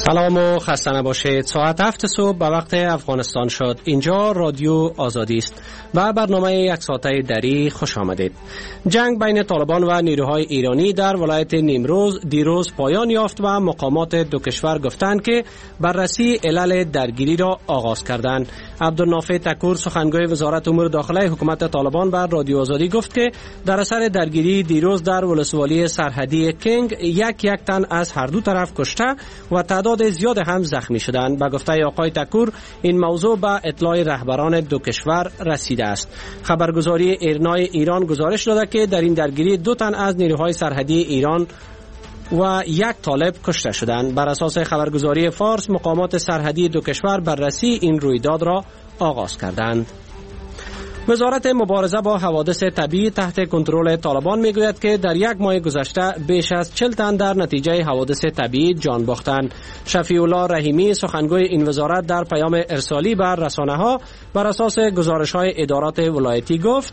سلام و خسته نباشید. ساعت 7 صبح به وقت افغانستان شد. اینجا رادیو آزادی است و برنامه یک ساعته دری خوش آمدید. جنگ بین طالبان و نیروهای ایرانی در ولایت نیمروز دیروز پایان یافت و مقامات دو کشور گفتند که بررسی علل درگیری را آغاز کردند. عبدالنافع تکور سخنگوی وزارت امور داخله حکومت طالبان بر رادیو آزادی گفت که در اثر درگیری دیروز در ولسوالی سرحدی کنگ یک تن از هر دو طرف کشته و تعداد زیاد هم زخمی شدند. به گفته آقای تکور این موضوع به اطلاع رهبران دو کشور رسیده است. خبرگزاری ایرنای ایران گزارش داده که در این درگیری 2 تن از نیروهای سرحدی ایران و 1 طالب کشته شدند. بر اساس خبرگزاری فارس مقامات سرحدی دو کشور بررسی این رویداد را آغاز کردند. وزارت مبارزه با حوادث طبیعی تحت کنترل طالبان میگوید که در 1 ماه گذشته بیش از 40 تن در نتیجه حوادث طبیعی جان باختند. شفیع الله رحیمی سخنگوی این وزارت در پیام ارسالی بر رسانه‌ها بر اساس گزارش‌های ادارات ولایتی گفت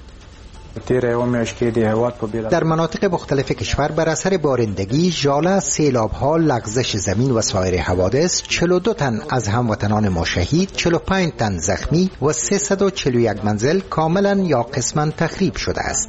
در مناطق مختلف کشور بر اثر بارندگی، ژاله، سیلاب‌ها، لغزش زمین و سایر حوادث 42 تن از هموطنان ما شهید، 45 تن زخمی و 341 منزل کاملا یا قسما تخریب شده است.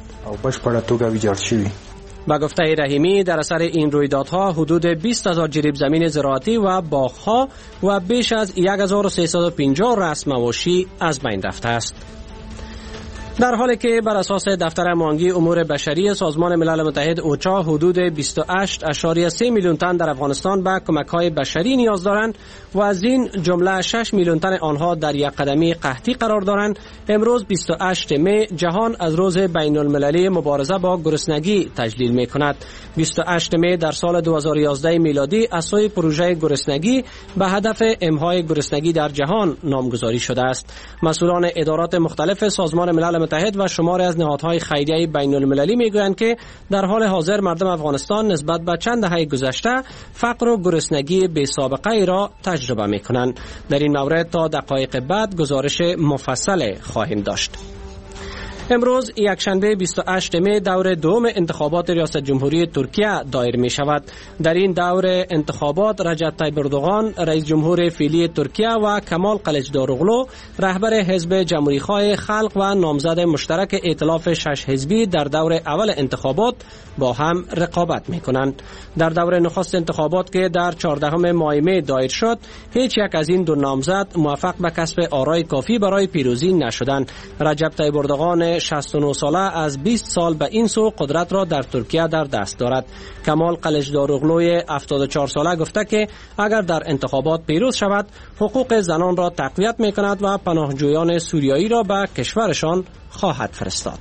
با گفته رحیمی در اثر این رویدادها حدود 20,000 جریب زمین زراعتی و باغ‌ها و بیش از 1350 رأس مواشی از بین رفته است. در حالی که بر اساس دفتر معاونی امور بشری سازمان ملل متحد اوچا حدود 28.3 میلیون تن در افغانستان به کمک‌های بشری نیاز دارند و از این جمله 6 میلیون تن آنها در یک قدمی قحطی قرار دارند، امروز 28 می جهان از روز بین المللی مبارزه با گرسنگی تجلیل می‌کند. 28 می در سال 2011 میلادی از سوی پروژه گرسنگی به هدف امحای گرسنگی در جهان نامگذاری شده است. مسئولان ادارات مختلف سازمان ملل متحد و شماری از نهادهای خیریه بین المللی میگویند که در حال حاضر مردم افغانستان نسبت به چند دهه گذشته فقر و گرسنگی بی سابقه ای را تجربه میکنند. در این مورد تا دقایق بعد گزارش مفصل خواهیم داشت. امروز یکشنبه 28 می دور دوم انتخابات ریاست جمهوری ترکیه دایر می شود. در این دور انتخابات رجب طیب اردوغان رئیس جمهور فعلی ترکیه و کمال کلچداروغلو رهبر حزب جمهوریخواه خلق و نامزد مشترک ائتلاف 6 حزبی در دور اول انتخابات با هم رقابت می کنند. در دور نخست انتخابات که در 14 ماه می دایر شد هیچ یک از این دو نامزد موفق به کسب آرای کافی برای پیروزی نشدند. رجب طیب اردوغان 69 ساله از 20 سال به این سو قدرت را در ترکیه در دست دارد. کمال کلچداروغلوی 74 ساله گفته که اگر در انتخابات پیروز شود حقوق زنان را تقویت می‌کند و پناهجویان سوریایی را به کشورشان خواهد فرستاد.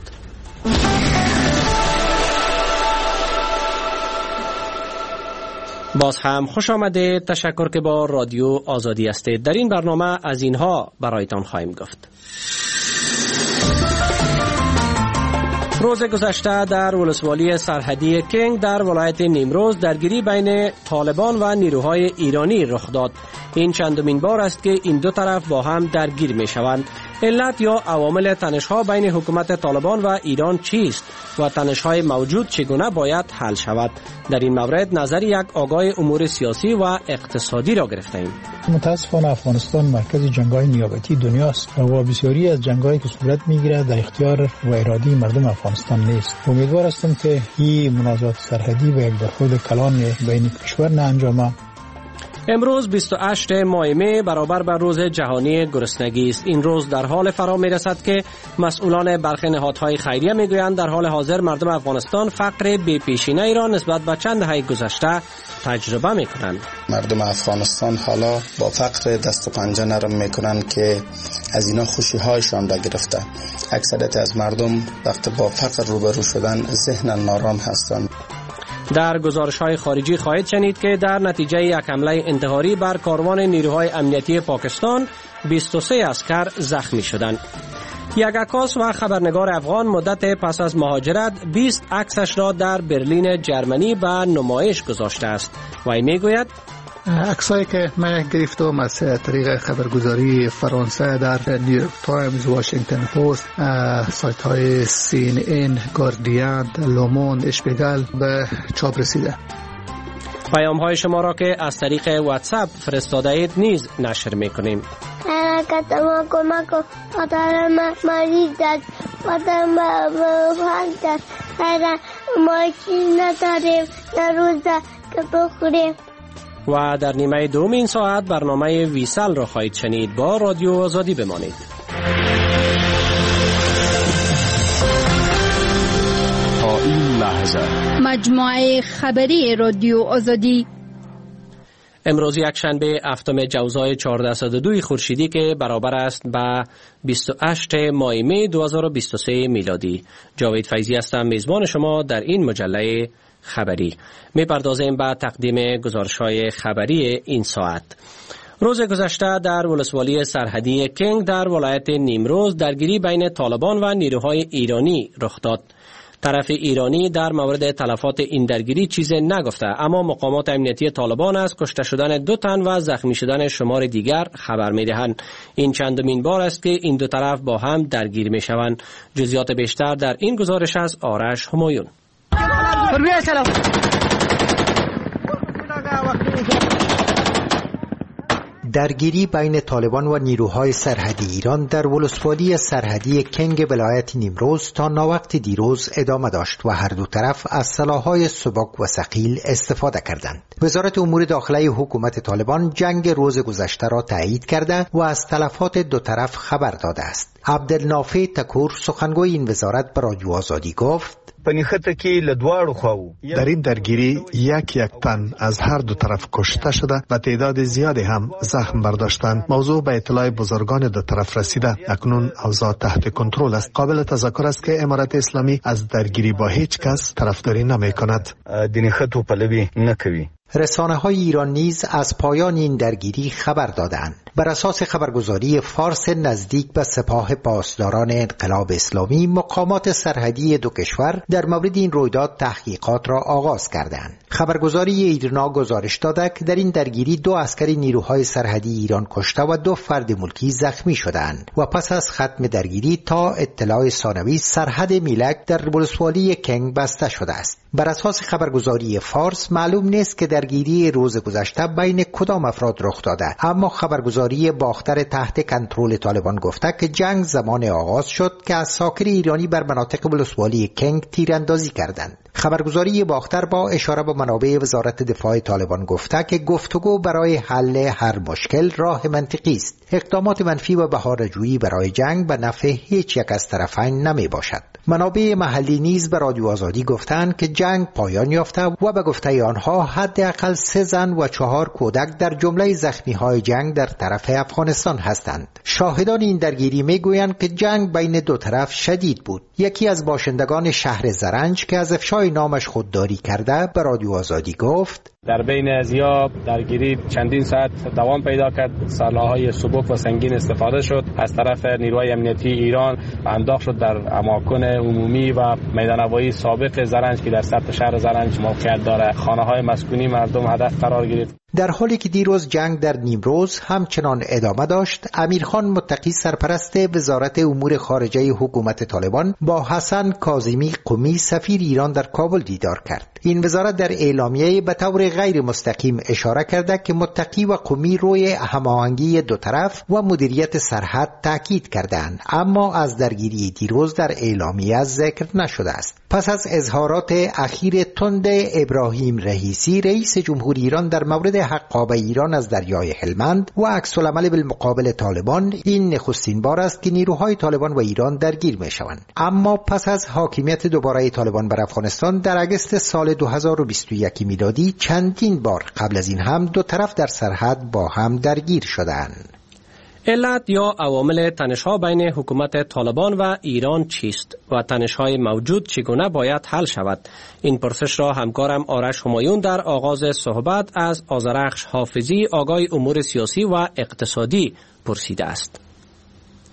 باز هم خوش آمده. تشکر که با رادیو آزادی هستید. در این برنامه از اینها برایتان خواهیم گفت. روز گذشته در ولسوالی سرحدی کنگ در ولایت نیمروز درگیری بین طالبان و نیروهای ایرانی رخ داد. این چندمین بار است که این دو طرف با هم درگیر می شوند. علت یا عوامل تنش‌ها بین حکومت طالبان و ایران چیست و تنش‌های موجود چگونه باید حل شود؟ در این مورد نظر یک آگاه امور سیاسی و اقتصادی را گرفتیم. متاسفانه افغانستان مرکز جنگ‌های نیابتی دنیاست و بسیاری از جنگ‌هایی که صورت می‌گیرد در اختیار و اراده مردم افغانستان نیست. امیدوار هستم که این منازعات سرحدی به یک برخورد کلان بین کشور نه انجامد. امروز 28 ماه می برابر بر روز جهانی گرسنگی است. این روز در حال فرا می رسد که مسئولان برخی نهادهای خیریه می گویند در حال حاضر مردم افغانستان فقر بی پیشینه ای را نسبت به چند دهه گذشته تجربه می کنند. مردم افغانستان حالا با فقر دست و پنجه نرم می کنند که از اینا خوشی هایشان را گرفته. اکثریت از مردم وقت با فقر روبرو شدن ذهناً نارام هستند. در گزارش‌های خارجی خواهید شنید که در نتیجه یک حمله انتحاری بر کاروان نیروهای امنیتی پاکستان 23 عسکر زخمی شدند. یک عکاس و خبرنگار افغان مدت پس از مهاجرت 20 عکسش را در برلین جرمنی به نمایش گذاشته است. وی میگوید عکسایی که من گرفتم از طریق خبرگزاری فرانسه در نیویورک تایمز، واشنگتن پست، سایت های CNN، گاردین، لوموند، اشپیگل به چاپ رسیده. پیام های شما را که از طریق واتساپ فرستاده اید نیز نشر میکنیم. حرکت ما کمک و مادر من مریض است، مادر من بفند است، ما چیز نداریم نه روزه که بخوریم. و در نیمه دوم این ساعت برنامه ویسل را خواهید شنید. با رادیو آزادی بمانید. تا این لحظه مجموعه خبری رادیو آزادی امروز یک شنبه هفتم جوزای 1402 خورشیدی که برابر است با 28 ماه می 2023 میلادی. جاوید فیضی هستم، میزبان شما در این مجله خبری. میپردازیم به تقدیم گزارش‌های خبری این ساعت. روز گذشته در ولسوالی سرحدی کنگ در ولایت نیمروز درگیری بین طالبان و نیروهای ایرانی رخ داد. طرف ایرانی در مورد تلفات این درگیری چیزی نگفته، اما مقامات امنیتی طالبان از کشته شدن 2 تن و زخمی شدن شمار دیگر خبر می‌دهند. این چندمین بار است که این دو طرف با هم درگیر می‌شوند. جزئیات بیشتر در این گزارش از آرش همایون. درگیری بین طالبان و نیروهای سرحدی ایران در ولسوالی سرحدی کنگ ولایت نیمروز تا ناوقت دیروز ادامه داشت و هر دو طرف از سلاح‌های سبک و ثقیل استفاده کردند. وزارت امور داخلی حکومت طالبان جنگ روز گذشته را تایید کرده و از تلفات دو طرف خبر داده است. عبدالنافع تکور سخنگوی این وزارت به رادیو آزادی گفت: در این درگیری یک تن از هر دو طرف کشته شده و تعداد زیادی هم زخم برداشتند. موضوع به اطلاع بزرگان دو طرف رسیده. اکنون اوضاع تحت کنترل است. قابل تذکر است که امارت اسلامی از درگیری با هیچ کس طرفداری نمی کند. رسانه‌های ایران نیز از پایان این درگیری خبر دادند. بر اساس خبرگزاری فارس نزدیک به سپاه پاسداران انقلاب اسلامی، مقامات سرحدی دو کشور در مورد این رویداد تحقیقات را آغاز کردند. خبرگزاری ایرنا گزارش داده که در این درگیری 2 عسکر نیروهای سرحدی ایران کشته و 2 فرد ملکی زخمی شدند و پس از ختم درگیری تا اطلاع ثانوی سرحد میلک در ولسوالی کنگ بسته شده است. بر اساس خبرگزاری فارس معلوم نیست که درگیری روز گذشته بین کدام افراد رخ داده، اما خبرگزاری باختر تحت کنترل طالبان گفته که جنگ زمان آغاز شد که عساکر ایرانی بر مناطق ولسوالی کنگ تیراندازی کردند. خبرگزاری باختر با اشاره به منابع وزارت دفاع طالبان گفته که گفتگو برای حل هر مشکل راه منطقی است. اقدامات منفی و بهاره‌جویی برای جنگ به نفع هیچ یک از طرفین نمی باشد. منابع محلی نیز به رادیو آزادی گفتند که جنگ پایان یافته و به گفته آنها حداقل 3 زن و 4 کودک در جمله زخمی‌های جنگ در طرف افغانستان هستند. شاهدان این درگیری میگویند که جنگ بین دو طرف شدید بود. یکی از باشندگان شهر زرنج که از افشای نامش خودداری کرده به رادیو آزادی گفت: در بین ازیا درگیری چندین ساعت دوام پیدا کرد. سلاح‌های سبک و سنگین استفاده شد از طرف نیروهای امنیتی ایران و انداخت شد در اماکن عمومی و میدان‌هوایی سابق زرنج که در سطح شهر زرنج موقعیت دارد. خانه‌های مسکونی مردم هدف قرار گرفت. در حالی که دیروز جنگ در نیمروز همچنان ادامه داشت، امیرخان متقی سرپرست وزارت امور خارجه حکومت طالبان با حسن کاظمی قمی سفیر ایران در کابل دیدار کرد. این وزارت در اعلامیه به طور غیر مستقیم اشاره کرده که متقی و قمی روی هماهنگی دو طرف و مدیریت سرحد تاکید کردند، اما از درگیری دیروز در اعلامیه ذکر نشده است. پس از اظهارات اخیر تند ابراهیم رئیسی رئیس جمهوری ایران در مورد حقابه ایران از دریای هلمند و عکس العمل بالمقابل طالبان، این نخستین بار است که نیروهای طالبان و ایران درگیر می‌شوند. اما پس از حاکمیت دوباره طالبان بر افغانستان در اگست سال 2021 میلادی چندین بار قبل از این هم دو طرف در سرحد با هم درگیر شدند. علت یا عوامل تنش‌ها بین حکومت طالبان و ایران چیست و تنش‌های موجود چگونه باید حل شود؟ این پرسش را همکارم آرش همایون در آغاز صحبت از آذرخش حافظی آگاه امور سیاسی و اقتصادی پرسیده است.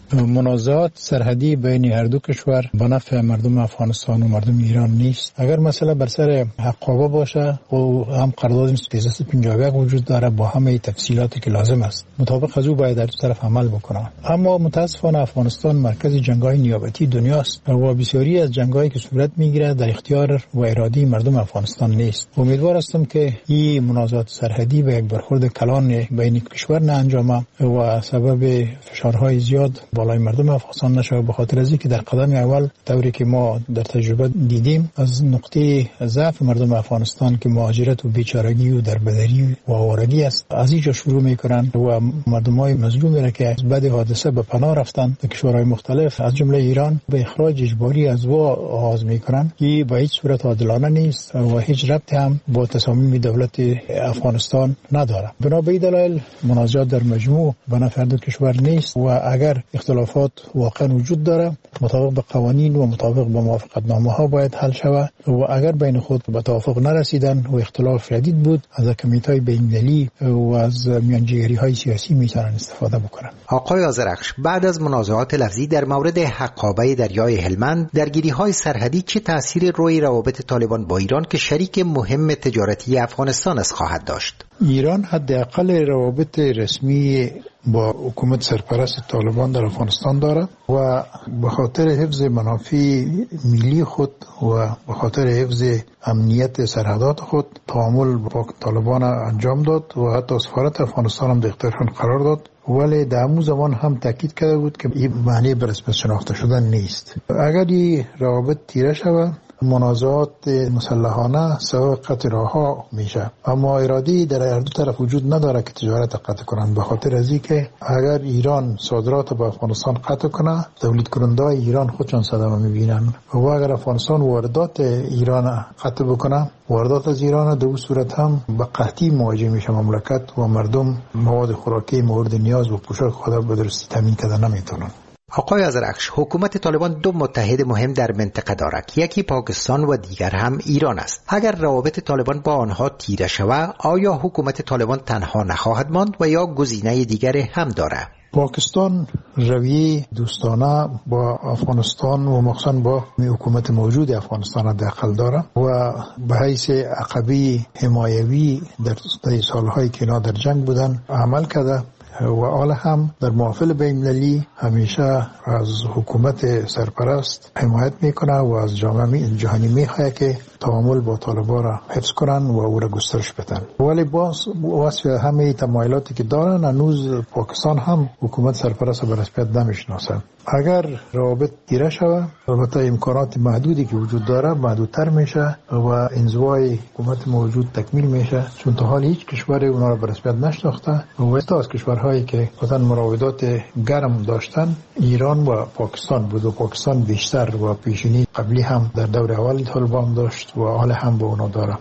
منازعات سرحدی بین هر دو کشور به نفع مردم افغانستان و مردم ایران نیست. اگر مسئله بر سر حقابه باشه و هم قرارداد 351 وجود داره با همه تفصیلاتی که لازم است، مطابق از او باید در دو طرف عمل بکنه. اما متاسفانه افغانستان مرکز جنگ‌های نیابتی دنیاست و بسیاری از جنگ‌هایی که صورت میگیره در اختیار و اراده مردم افغانستان نیست. امیدوار هستم که این منازعات سرحدی به یک برخورد کلان بین کشور نه انجامه و سبب فشارهای زیاد بالای مردم افغانستان نشه، به خاطر از اینکه در قدم اول طوری که ما در تجربه دیدیم از نقطه ضعف مردم افغانستان که مهاجرت و بیچارگی و دربدری و آوارگی است، از اینجا شروع میکنن و مردمای مظلومی را که بعد حادثه به پناه رفتن به کشورهای مختلف از جمله ایران به اخراج اجباری از وا آغاز میکنن. این به هیچ صورت عادلانه نیست و هیچ ربطی هم با تصامیم دولت افغانستان نداره. بنا به این دلایل منازعات در مجموع به نفع دو کشور نیست و اگر اختلافات واقعا وجود داره مطابق به قوانین و مطابق به موافقتنامه ها باید حل شود و اگر بین خود به توافق نرسیدن و اختلاف شدید بود از کمیته بین‌المللی و از میانجیگری های سیاسی میتونن استفاده بکنن. آقای آذرخش، بعد از منازعات لفظی در مورد حقابه دریای هلمند، درگیری های سرحدی چه تأثیر روی روابط طالبان با ایران که شریک مهم تجارتی افغانستان است خواهد داشت؟ ایران حداقل روابط رسمی با حکومت سرپرست طالبان در افغانستان داره و به خاطر حفظ منافع ملی خود و به خاطر حفظ امنیت سرحدات خود تعامل با طالبان انجام داد و حتی سفارت افغانستان هم در اختیارشان قرار داد، ولی در همون زمان هم تاکید کرده بود که این معنی به رسمیت شناخته شدن نیست. اگر این روابط تیره شود منازعات مسلحانه سبب قطع راه‌ها میشه، اما ارادی در هر دو طرف وجود نداره که تجارت قطع کنند، به خاطر از اینکه اگر ایران صادرات به افغانستان قطع کنه تولید کننده‌های ایران خودشان صدمه میبینن و اگر افغانستان واردات ایران قطع بکنه واردات از ایران در اون صورت هم به قحطی مواجه میشه مملکت و مردم مواد خوراکی مورد نیاز و پوشاک خود به درستی تامین کردن نمیتونن. آقای آذرخش، حکومت طالبان دو متحد مهم در منطقه دارد، یکی پاکستان و دیگر هم ایران است. اگر روابط طالبان با آنها تیره شود آیا حکومت طالبان تنها نخواهد ماند و یا گزینه دیگر هم دارد؟ پاکستان رویه دوستانه با افغانستان و مخصوصا با حکومت موجود افغانستان داخل داره و به حیث عقبه حمایوی در سالهای که اینا در جنگ بودن عمل کرده و حال هم در محافل بین‌المللی همیشه از حکومت سرپرست حمایت میکنه و از جامعه جهانی میخواد که تعامل با طالبان را حفظ کنن و او را گسترش بدن. ولی باز واسه همه تمایلاتی که دارن هنوز پاکستان هم حکومت سرپرست به رسمیت نمیشناسه. اگر روابط تیره شود البته امکانات محدودی که وجود داره محدودتر میشه و انزوای حکومت موجود تکمیل میشه، چون تا حال هیچ کشوری اونا را به رسمیت نشناخته و از کشورهایی که مثلا مراودات گرم داشتن ایران و پاکستان بود و پاکستان بیشتر و پیشینی قبلی هم در دور اول طالبان داشت و حال هم به اونا داره.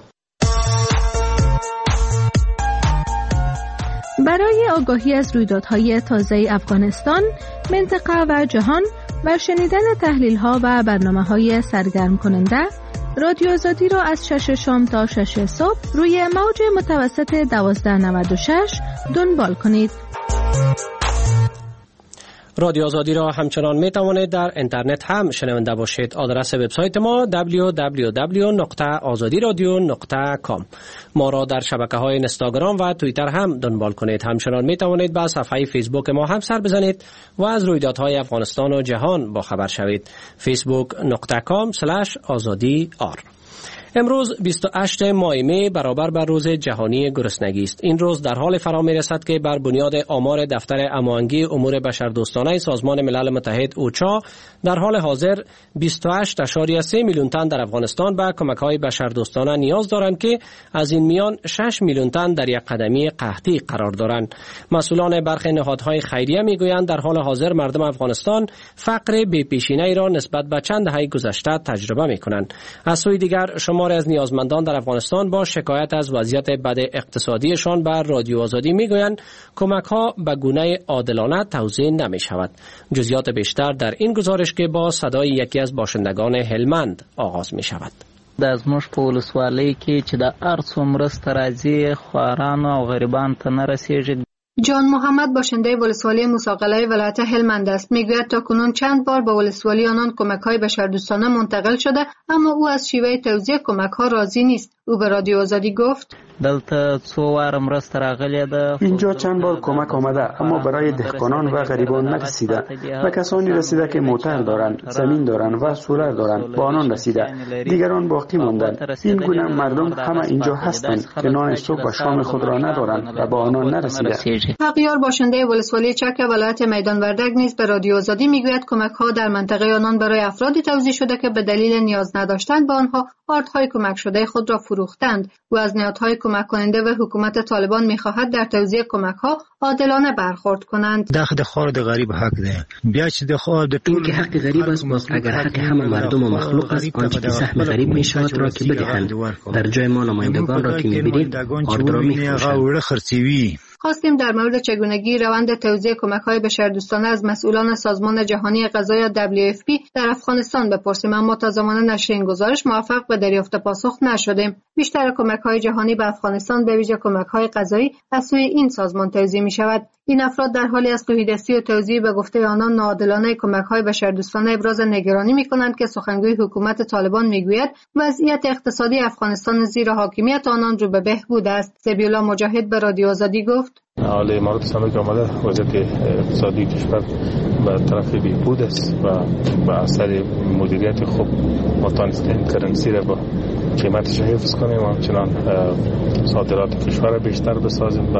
برای آگاهی از رویدادهای تازه افغانستان، منطقه و جهان و شنیدن تحلیل‌ها و برنامه‌های سرگرم کننده، رادیو آزادی را از 6 شام تا 6 صبح روی موج متوسط 1296 دنبال کنید. رادیو آزادی را همچنان می توانید در اینترنت هم شنونده باشید. آدرس وبسایت ما www.azadiradio.com. ما را در شبکه‌های اینستاگرام و توییتر هم دنبال کنید. همچنان می توانید به صفحه فیسبوک ما هم سر بزنید و از رویدادهای افغانستان و جهان با خبر شوید. facebook.com/azadi.ar. امروز 28 ماه می برابر بر روز جهانی گرسنگی است. این روز در حال فرا می رسد که بر بنیاد آمار دفتر هماهنگی امور بشردوستانه سازمان ملل متحد اوچا در حال حاضر 28.3 میلیون تن در افغانستان به کمک‌های بشردوستانه نیاز دارند که از این میان 6 میلیون تن در یک قدمی قحطی قرار دارند. مسئولان برخی نهادهای خیریه میگویند در حال حاضر مردم افغانستان فقر بی‌پیشینه‌ای را نسبت به چند دهه گذشته تجربه می‌کنند. از سوی دیگر شماری از نیازمندان در افغانستان با شکایت از وضعیت بد اقتصادیشان بر رادیو آزادی میگویند کمک‌ها به گونه عادلانه توزیع نمی‌شود. جزئیات بیشتر در این گزارش که با صدای یکی از باشندگان هلمند آغاز می‌شود. د زموږ په ولسوالۍ کې چې د هر څو مرسته راځي خوارانو او غریبانو ته نه رسیږي. جان محمد باشنده ولسوالی موسی ولایت هلمند است. میگوید تا کنون چند بار به ولسوالی آنان کمک‌های بشردوستانه منتقل شده، اما او از شیوه توزیع کمک‌ها راضی نیست. او به رادیو آزادی گفت: اینجا چند بار کمک آمده، اما برای دهقانان و غریبان نرسیده. و کسانی رسیده که موتر دارند، زمین دارند و سولر دارند با آنان رسیده. دیگران باقی ماندند. این گونه مردم همه اینجا هستند که نان صبح و شام خود را ندارند و با آنان نرسیده. حقیار باشنده ولسوالی چک ولایت میدان وردک نیز به رادیو آزادی میگوید کمک‌ها در منطقه آنان برای افرادی توزیع شده که به دلیل نیاز نداشتن به آنها آردهای کمک شده خود را فروختند. و از نهادهای کمک کننده و حکومت طالبان می‌خواهد در توزیع کمک‌ها عادلانه برخورد کنند. داخل خورد غریب حق ده. بیا چې د خو د این که حق غریب است، باز اگر حق همه مردم و مخلوق است، آنچه که سهم غریب میشود را که بدهند. در جای ما نمایندگان را که می‌بینید آرد را می‌فروشند. خواستیم در مورد چگونگی روند توزیع کمک‌های بشردوستانه از مسئولان سازمان جهانی غذا یا WFP در افغانستان بپرسیم، اما تا زمان نشر این گزارش موفق به دریافت پاسخ نشدیم. بیشتر کمک‌های جهانی به افغانستان به ویژه کمک‌های غذایی از سوی این سازمان توزیع می‌شود. این افراد در حالی از تهیدستی و توزیع به گفته آنان ناعادلانه کمک‌های بشردوستانه ابراز نگرانی می‌کنند که سخنگوی حکومت طالبان می‌گوید وضعیت اقتصادی افغانستان زیر حاکمیت آنان رو به بهبود است. سبی‌الله مجاهد به رادیو آزادی گفت: حال امارات اسلامی که آمده وضعیت اقتصادی کشور به طرف بهبود است و به اثر مدیریت خوب ما تانستیم کرنسی را با قیمتش حفظ کنیم و همچنان صادرات کشور را بیشتر بسازیم و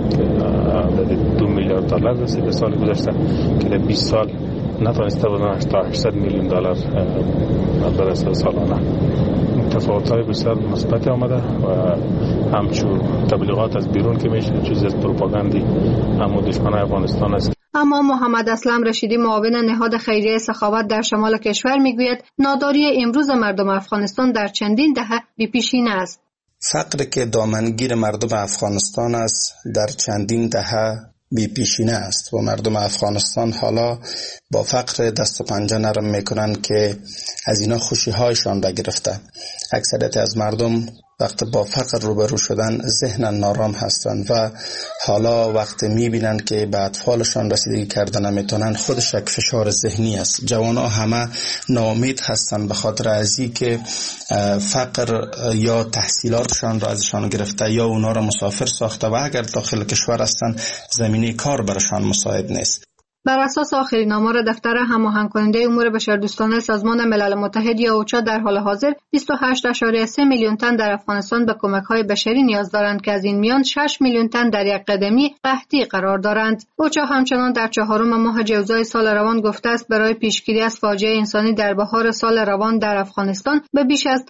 عدد 2 میلیارد دلار رسید سال گذشته که در 20 سال نتونسته بودن تا 800 میلیون دلار برسه سالانه. تفاوت‌های بسیار مثبت آمده و همچون تبلیغات از بیرون که میشه چیز از پروپاگاندی اما دشمن افغانستان است. اما محمد اسلم رشیدی معاون نهاد خیریه سخاوت در شمال کشور میگوید ناداری امروز مردم افغانستان در چندین دهه بی‌پیشینه است. فقری که دامنگیر مردم افغانستان است در چندین دهه بی‌پیشینه است و مردم افغانستان حالا با فقر دست و پنجه نرم میکنن که از اینا خوشی هایشان را گرفته. اکثریت از مردم وقت با فقر روبرو شدن ذهن نارام هستند و حالا وقت میبینن که به اطفالشان رسیدگی کردن نمیتونن خودش یک فشار ذهنی است. جوانها همه ناامید هستند به خاطر از اینکه فقر یا تحصیلاتشان را ازشان گرفته یا اونا را مسافر ساخته و اگر داخل کشور هستند زمینه کار برشان مساعد نیست. بر اساس آخرین آمار دفتر هماهنگ کننده امور بشردوستانه سازمان ملل متحد یا اوچا در حال حاضر 28.3 میلیون تن در افغانستان به کمک‌های بشری نیاز دارند که از این میان 6 میلیون تن در یک قدمی قحطی قرار دارند. اوچا همچنان در 4 ماه جوزای سال روان گفته است برای پیشگیری از فاجعه انسانی در بهار سال روان در افغانستان به بیش از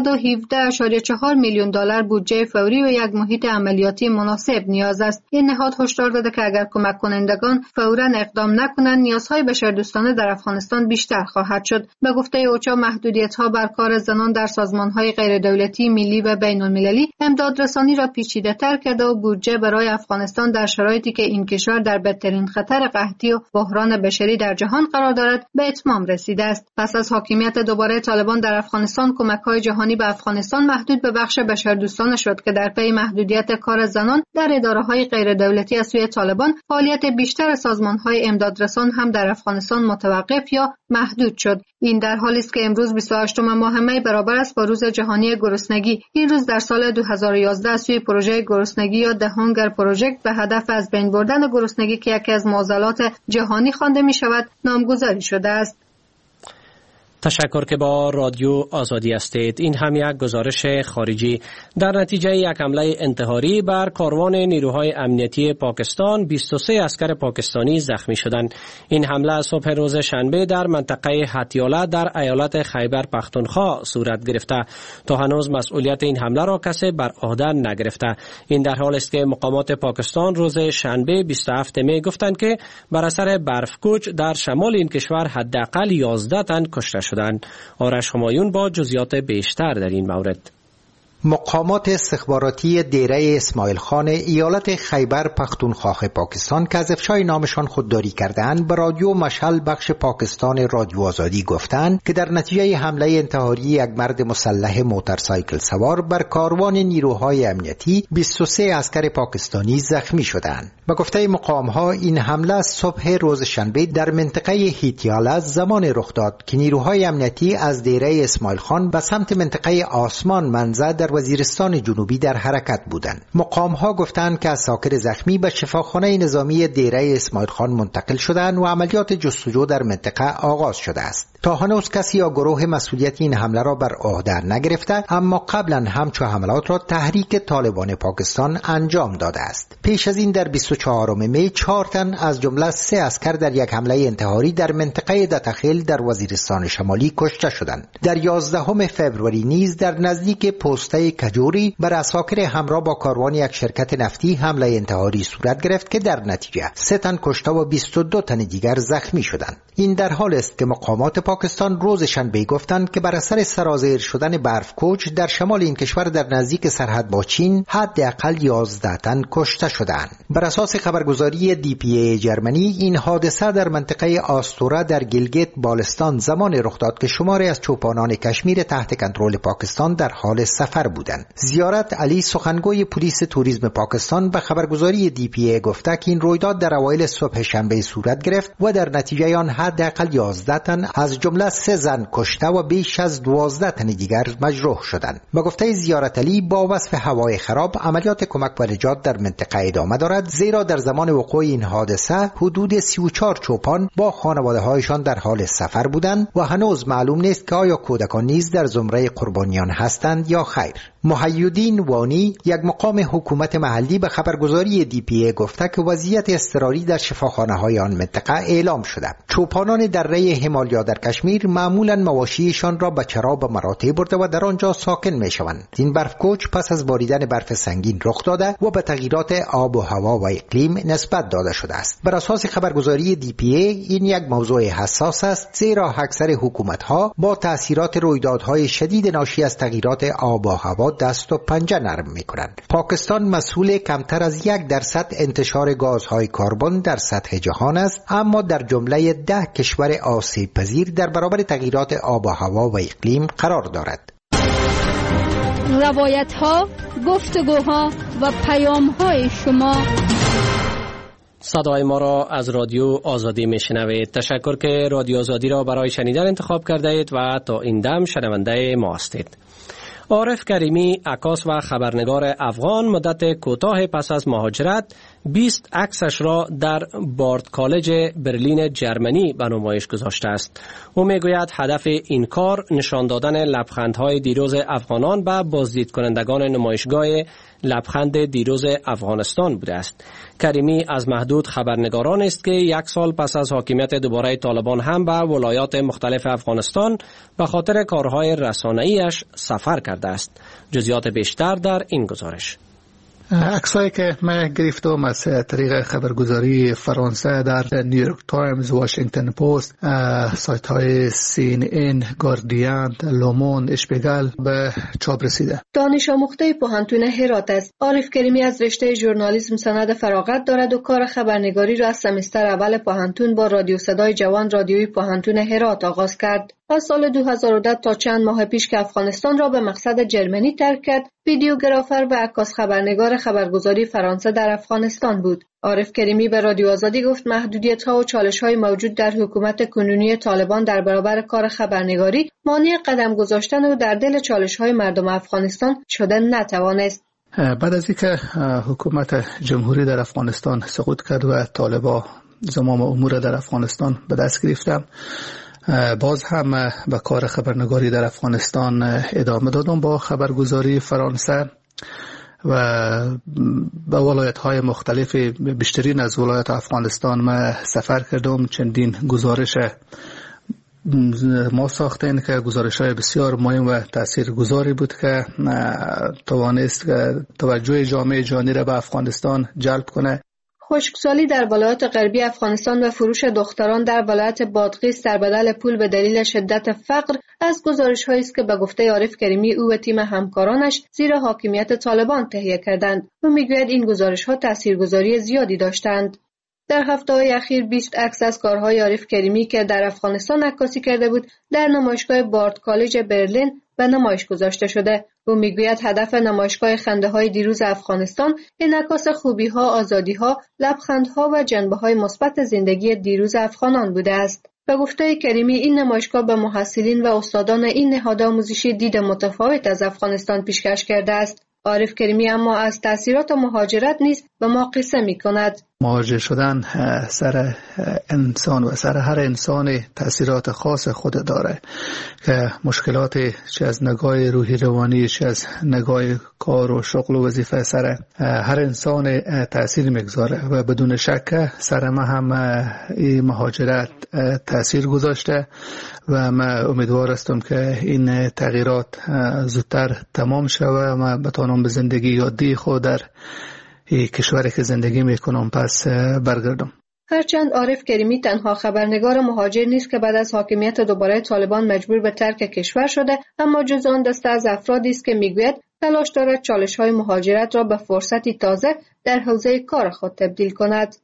717.4 میلیون دلار بودجه فوری و یک محیط عملیاتی مناسب نیاز است. این نهاد هشدار داده که اگر کمک کنندگان فوراً اقدام نکنند نیازهای بشردوستانه در افغانستان بیشتر خواهد شد. به گفته اوچا محدودیت‌ها بر کار زنان در سازمان‌های غیردولتی ملی و بین‌المللی امدادرسانی را پیچیده‌تر کرده و بودجه برای افغانستان در شرایطی که این کشور در بدترین خطر قحطی و بحران بشری در جهان قرار دارد به اتمام رسیده است. پس از حاکمیت دوباره طالبان در افغانستان کمک‌های جهانی به افغانستان محدود به بخش بشردوستانه شد که در پی محدودیت کار زنان در اداره‌های غیردولتی از سوی طالبان فعالیت بیشتر سازمان‌های امدادرسان هم در افغانستان متوقف یا محدود شد. این در حالی است که امروز 28 ماه می برابر است با روز جهانی گرسنگی. این روز در سال 2011 از سوی پروژه گرسنگی یا The Hunger Project به هدف از بین بردن گرسنگی که یکی از معضلات جهانی خوانده می شود نامگذاری شده است. تشکر که با رادیو آزادی هستید. این هم یک گزارش خارجی. در نتیجه یک حمله انتحاری بر کاروان نیروهای امنیتی پاکستان 23 عسکر پاکستانی زخمی شدند. این حمله صبح روز شنبه در منطقه هتیاله در ایالت خیبر پختونخوا صورت گرفته. تا هنوز مسئولیت این حمله را کسی بر عهده نگرفته. این در حالی است که مقامات پاکستان روز شنبه 27 می گفتند که بر اثر برفکوچ در شمال این کشور حداقل 11 تن کشته شدند. آرش همایون با جزئیات بیشتر در این مورد. مقامات استخباراتی دیره اسماعیل خان ایالت خیبر پختونخوا پاکستان که از افشای نامشان خودداری کردند به رادیو مشعل بخش پاکستان رادیو آزادی گفتند که در نتیجه حمله انتحاری یک مرد مسلح موتورسایکل سوار بر کاروان نیروهای امنیتی 23 عسکر پاکستانی زخمی شدند. به گفته مقامها این حمله صبح روز شنبه در منطقه هیتیالا زمان رخ داد که نیروهای امنیتی از دیره اسماعیل خان به سمت منطقه آسمان منزه در وزیرستان جنوبی در حرکت بودند. مقامها گفتند که اساکر زخمی به شفاخانه نظامی دیره اسماعیل خان منتقل شدند و عملیات جستجو در منطقه آغاز شده است. تا هنوز کسی یا گروه مسئولیت این حمله را بر عهده نگرفته، اما قبلا همچو حملات را تحریک طالبان پاکستان انجام داده است. پیش از این در 24 می 4 تن از جمله 3 عسکر در یک حمله انتحاری در منطقه دتخیل در وزیرستان شمالی کشته شدند. در 11 فوریه نیز در نزدیک پسته کجوری بر اساکر همراه با کاروان یک شرکت نفتی حمله انتحاری صورت گرفت که در نتیجه 3 تن کشته و 22 تن دیگر زخمی شدند. این در حال است که مقامات پاکستان روز شنبه گفتند که بر اثر سرازیر شدن برف کوچ در شمال این کشور در نزدیک سرحد با چین حداقل 11 تن کشته شدند. بر اساس خبرگزاری DPA جرمنی این حادثه در منطقه آستورا در گیلگیت بالستان زمان رخ داد که شماری از چوپانان کشمیر تحت کنترل پاکستان در حال سفر بودند. زیارت علی سخنگوی پلیس توریسم پاکستان به خبرگزاری DPA گفته که این رویداد در اوایل صبح شنبه صورت گرفت و در نتیجه آن حداقل 11 تن از جمله 3 زن کشته و بیش از 12 تن دیگر مجروح شدند. به گفته زیارت علی با وصف هوای خراب عملیات کمک و نجات در منطقه ادامه دارد، زیرا در زمان وقوع این حادثه حدود 34 چوپان با خانواده‌هایشان در حال سفر بودند و هنوز معلوم نیست که آیا کودکان نیز در زمره قربانیان هستند یا خیر. محیدین وانی یک مقام حکومت محلی به خبرگزاری DPA گفته که وضعیت اضطراری در شفاخانه‌های آن منطقه اعلام شده. چوپانان دره همالیا در کشمیر معمولاً مواشیشان را به چرا به مراتع برده و در آنجا ساکن می‌شوند. این برف کوچ پس از باریدن برف سنگین رخ داده و به تغییرات آب و هوا و اقلیم نسبت داده شده است. بر اساس خبرگزاری DPA این یک موضوع حساس است، زیرا اکثر حکومت‌ها با تأثیرات رویدادهای شدید ناشی از تغییرات آب و هوا دست و پنجه نرم می‌کنند. پاکستان مسئول کمتر از 1% انتشار گازهای کربن در سطح جهان است، اما در جمله 10 کشور آسیب پذیر در برابر تغییرات آب و هوا و اقلیم قرار دارد. روایت‌ها، گفتگوها و پیام‌های شما. صدای ما را از رادیو آزادی میشنوید. تشکر که رادیو آزادی را برای شنیدن انتخاب کرده اید و تا این دم شنونده ما هستید. عارف کریمی، عکاس و خبرنگار افغان، مدت کوتاه پس از مهاجرت 20 عکسش را در بارد کالج برلین جرمنی به نمایش گذاشته است. او میگوید هدف این کار نشان دادن لبخندهای دیروز افغانان به بازدید کنندگان نمایشگاه لبخند دیروز افغانستان بوده است. کریمی از محدود خبرنگاران است که 1 سال پس از حاکمیت دوباره طالبان هم به ولایات مختلف افغانستان به خاطر کارهای رسانه‌ایش سفر کرده است. جزئیات بیشتر در این گزارش. عکسایی که من گرفتم از طریق خبرگزاری فرانسه در نیویورک تایمز، واشنگتن پست، سایت های CNN، گاردین، لوموند، اشپیگل به چاپ رسیده. دانش آموخته پوهنتون هرات است. عارف کریمی از رشته ژورنالیسم سند فراغت دارد و کار خبرنگاری را از سمستر اول پوهنتون با رادیو صدای جوان رادیوی پوهنتون هرات آغاز کرد. از سال 2010 تا چند ماه پیش که افغانستان را به مقصد جرمنی ترک کرد، ویدیوگرافر و عکاس خبرنگار خبرگزاری فرانسه در افغانستان بود. عارف کریمی به رادیو آزادی گفت محدودیت‌ها و چالش‌های موجود در حکومت کنونی طالبان در برابر کار خبرنگاری مانع قدم گذاشتن و در دل چالش‌های مردم افغانستان شدن نتوانست. بعد از اینکه حکومت جمهوری در افغانستان سقوط کرد و طالبان زمام امور در افغانستان به دست گرفتند، باز هم به کار خبرنگاری در افغانستان ادامه دادم با خبرگزاری فرانسه و به ولایت‌های مختلف، بیشترین از ولایت افغانستان ما سفر کردم. چندین گزارش ما ساختیم که گزارش‌های بسیار مهم و تاثیرگذاری بود که توانست توجه جامعه جهانی را به افغانستان جلب کنه. خشکسالی در ولایات غربی افغانستان و فروش دختران در ولایت بادغیس در بدل پول به دلیل شدت فقر از گزارش‌هایی است که به گفته عارف کریمی او و تیم همکارانش زیر حاکمیت طالبان تهیه کردند. او میگوید این گزارش‌ها تاثیرگذاری زیادی داشتند. در هفته‌های اخیر 20 عکس از کارهای عارف کریمی که در افغانستان عکاسی کرده بود در نمایشگاه بارت کالج برلین به نمایش گذاشته شده. او میگوید هدف نمایشگاه خنده‌های دیروز افغانستان انعکاس خوبی‌ها، آزادی‌ها، لبخندها و جنبه‌های مثبت زندگی دیروز افغانان بوده است. به گفته کریمی این نمایشگاه به محصلین و استادان این نهاد آموزشی دید متفاوت از افغانستان پیشکش کرده است. عارف کریمی اما از تأثیرات مهاجرت نیز به ما قصه می‌کند. مهاجر شدن سر انسان و سر هر انسان تأثیرات خاص خود داره که مشکلات چه از نگاه روحی روانی چه از نگاه کار و شغل و وظیفه سر هر انسان تأثیر میگذاره و بدون شک سر ما هم این مهاجرت تأثیر گذاشته و ما امیدوار هستم که این تغییرات زودتر تمام شود و ما بتونم به زندگی عادی خود در کشوری که زندگی میکنم پس برگردم. هرچند عارف کریمی تنها خبرنگار مهاجر نیست که بعد از حاکمیت دوباره طالبان مجبور به ترک کشور شده، اما جز آن دسته از افرادی است که میگوید تلاش دارد چالش‌های مهاجرت را به فرصتی تازه در حوزه کار خود تبدیل کند.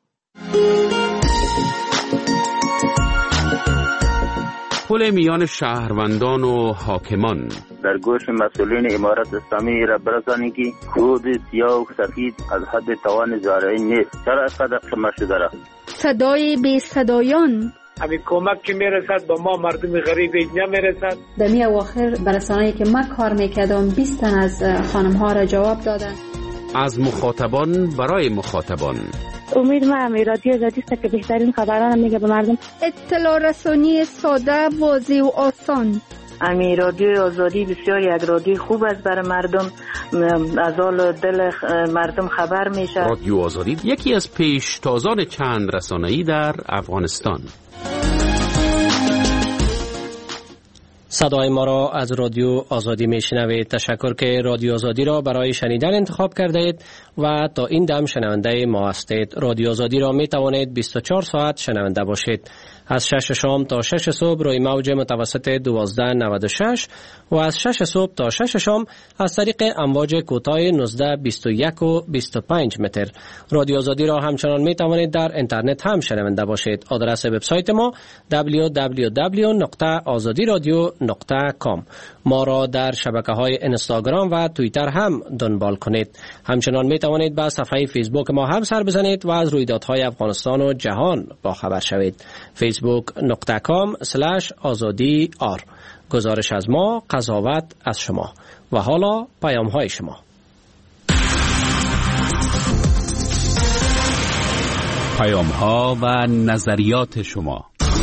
پل میان شهروندان و حاکمان در گوش مسئولین امارت اسلامی را برسانید که خود سیاه و سفید از حد توان زارعین نیست. چرا اینقدر کم شده را؟ صدای بی صدایان همین کمک که میرسد به ما مردم غریب اینجا میرسد. دمی اواخر برسانه‌ای که ما کار میکردم 20 تن از خانم‌ها را جواب دادن. از مخاطبان برای مخاطبان. امید ما رادیو آزادی است که بهترین خبران میگه به مردم. اطلاع رسانی ساده، واضح و آسان. رادیو آزادی بسیار یک رادیو خوب است برای مردم، از حال دل مردم خبر میشه. رادیو آزادی یکی از پیشتازان چند رسانه‌ای در افغانستان. صدای ما را از رادیو آزادی میشنوید. تشکر که رادیو آزادی را برای شنیدن انتخاب کرده اید و تا این دم شنونده ما هستید. رادیو آزادی را می توانید 24 ساعت شنونده باشید. از 6 شام تا 6 صبح روی موج متوسط 1296 و از 6 صبح تا 6 شام از طریق امواج کوتاه 19 21 و 25 متر. رادیو آزادی را همچنان می توانید در اینترنت هم شنونده باشید. آدرس وبسایت ما www.azadiradio.com. ما را در شبکه‌های اینستاگرام و توییتر هم دنبال کنید. همچنان می توانید به صفحه فیسبوک ما هم سر بزنید و از رویدادهای افغانستان و جهان با خبر شوید. facebook.com/azadi.r. گزارش از ما، قضاوت از شما. و حالا پیام‌های شما. پیام‌ها و نظریات شما.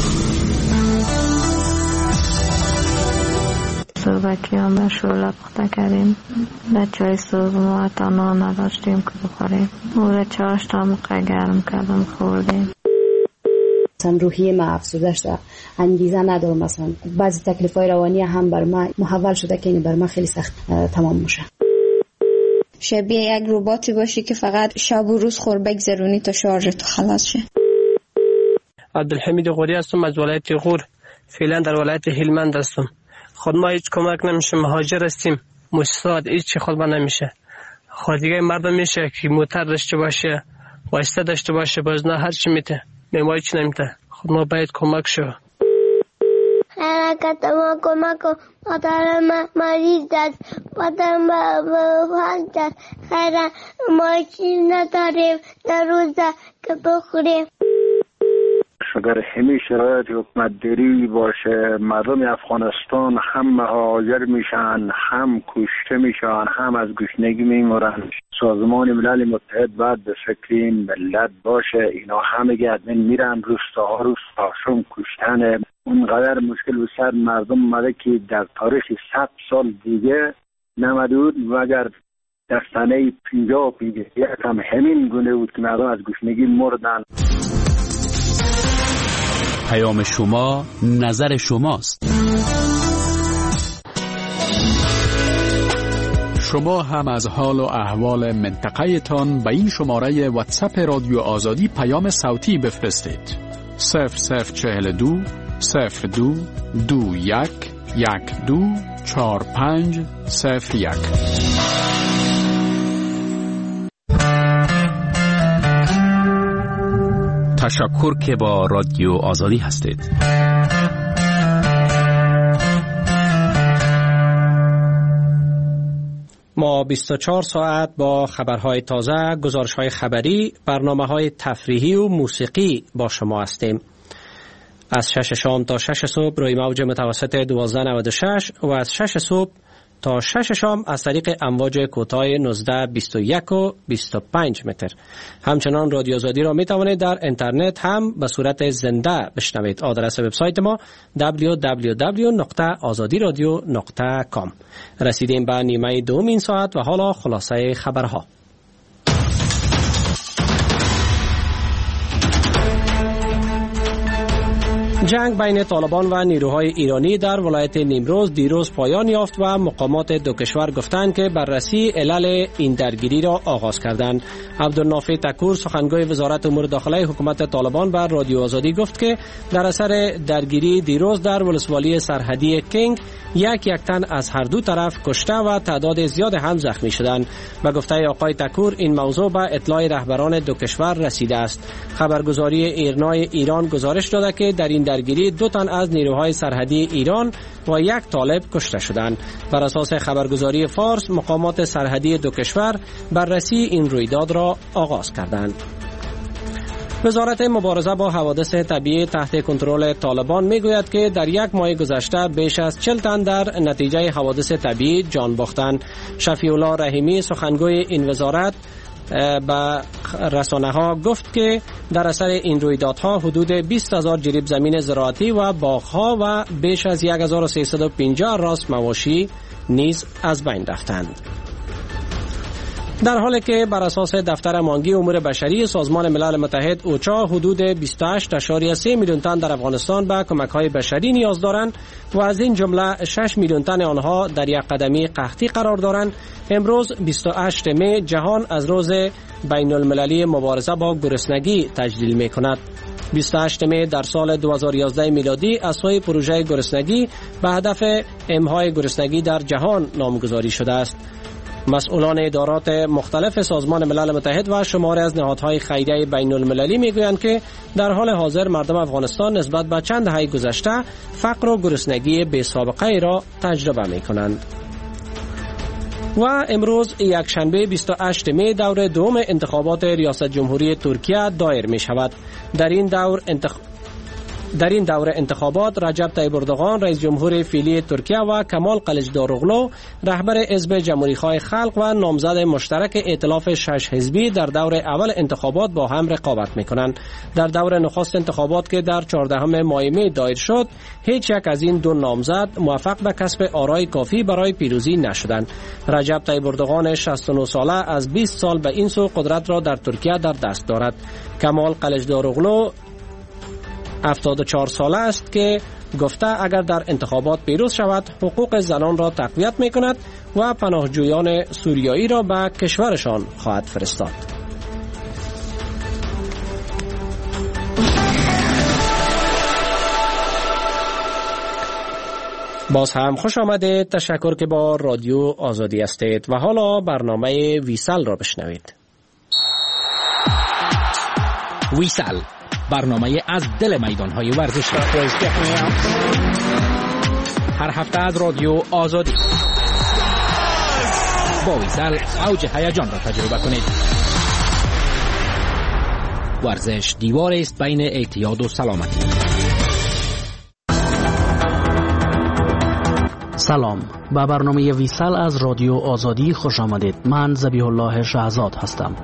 صبح که همه شعله پخته کردیم، در چای صبح ما تنها نداشتیم که بخوریم. او را چاشت هم گرم کردم خوردیم. مثلا روحیه ما افسرده شده، انگیزه ندارم، مثلا بعضی تکلیف‌های روانی هم بر ما محول شده که این بر ما خیلی سخت تمام میشه. شبیه یک رباتی باشی که فقط شب و روز خور بگذرونی تا شارژت خلاص شه. عبدالحمید غوری هستم از ولایت غور. فعلا در ولایت هلمند هستم. خود ما هیچ کمک نمیشه، مهاجر هستیم، مستعد هیچ خود ما نمیشه. خود دیگه مردم میشه که موتر داشته باشه، واسطه داشته باشه، باز نه هر چی میته، ما هیچ نمیته. خود ما باید کمک شو. حرکت ما کمک کن. مادر من مریض است، مادر من فلج است. خیلی ما چیز نداریم در روزه که بخوریم. اگر همین شرایط حکومت داری باشه، مردم افغانستان هم مهاجر میشن، هم کشته میشن، هم از گشنگی میمرن. سازمان ملل متحد باید به فکر این ملت باشه. اینا همه ادمین میرن روستاها شون کشتن. اونقدر مشکل به سر مردم اومده که در تاریخ 100 سال دیگه نمدود و اگر در سنه 50 هم همین گونه بود که مردم از گشنگی مردن. پیام شما، نظر شماست. شما هم از حال و احوال منطقه تان به این شماره واتساپ رادیو آزادی پیام صوتی بفرستید. 0042 02 21 12 45 01. تشکر که با رادیو آزادی هستید. ما 24 ساعت با خبرهای تازه، گزارش‌های خبری، برنامه‌های تفریحی و موسیقی با شما هستیم. از 6 شام تا 6 صبح روی موج متوسط 1296 و از 6 صبح تا 6 شام از طریق امواج کوتاه 19، 21 و 25 متر. همچنان رادیو آزادی را می توانید در اینترنت هم به صورت زنده بشنوید. آدرس وبسایت ما www.azadiradio.com. رسیدیم به نیمه دوم این ساعت و حالا خلاصه خبرها. جنگ بین طالبان و نیروهای ایرانی در ولایت نیمروز دیروز پایان یافت و مقامات دو کشور گفتند که بررسی علل این درگیری را آغاز کردند. عبدالنافع تکور سخنگوی وزارت امور داخلی حکومت طالبان بر رادیو آزادی گفت که در اثر درگیری دیروز در ولسوالی سرحدی کینگ یک تن از هر دو طرف کشته و تعداد زیاد هم زخمی شدند. به گفته آقای تکور این موضوع به اطلاع رهبران دو کشور رسیده است. خبرگزاری ایرنای ایران گزارش داده که در این درگیری 2 تن از نیروهای سرحدی ایران و 1 طالب کشته شدند. بر اساس خبرگزاری فارس مقامات سرحدی دو کشور بررسی این رویداد را آغاز کردند. وزارت مبارزه با حوادث طبیعی تحت کنترل طالبان میگوید که در 1 ماه گذشته بیش از 40 تن در نتیجه حوادث طبیعی جان باختند. شفیع الله رحیمی سخنگوی این وزارت به رسانه ها گفت که در اثر این رویدادها حدود 20,000 جریب زمین زراعتی و باغ‌ها و بیش از 1350 راس مواشی نیز از بین رفتند. در حالی که بر اساس دفتر امانگی امور بشری سازمان ملل متحد اوچا حدود 28.3 میلیون تن در افغانستان به کمک‌های بشری نیاز دارند و از این جمله 6 میلیون تن آنها در یک قدمی قحطی قرار دارند، امروز 28 می جهان از روز بین المللی مبارزه با گرسنگی تجلیل می‌کند. 28 می در سال 2011 میلادی از سوی پروژه گرسنگی به هدف امحای گرسنگی در جهان نامگذاری شده است. مسئولان ادارات مختلف سازمان ملل متحد و شماری از نهادهای خیریه بین المللی میگویند که در حال حاضر مردم افغانستان نسبت به چند دهه گذشته فقر و گرسنگی بی سابقه را تجربه میکنند. و امروز یکشنبه 28 می دور دوم انتخابات ریاست جمهوری ترکیه دایر می شود. در این دوره انتخابات رجب طیب اردوغان رئیس جمهور فعلی ترکیه و کمال کلچداروغلو رهبر حزب جمهوری‌خواه خلق و نامزد مشترک ائتلاف 6 حزبی در دور اول انتخابات با هم رقابت می‌کنند. در دور نخست انتخابات که در 14 ماه می دایر شد، هیچ یک از این 2 نامزد موفق به کسب آرای کافی برای پیروزی نشدند. رجب طیب اردوغان 69 ساله از 20 سال به این سو قدرت را در ترکیه در دست دارد. کمال کلچداروغلو 74 ساله است که گفته اگر در انتخابات پیروز شود حقوق زنان را تقویت می کند و پناهجویان سوریایی را به کشورشان خواهد فرستاد. باز هم خوش آمده. تشکر که با رادیو آزادی هستید و حالا برنامه ویسل را بشنوید. ویسل، برنامه از دل میدان‌های ورزشی. هر هفته از رادیو آزادی با ویسل اوج هیجان را تجربه کنید. ورزش دیوار است بین اعتیاد و سلامتی. سلام، به برنامه ویسل از رادیو آزادی خوش آمدید. من ذبیح الله شهزاد هستم.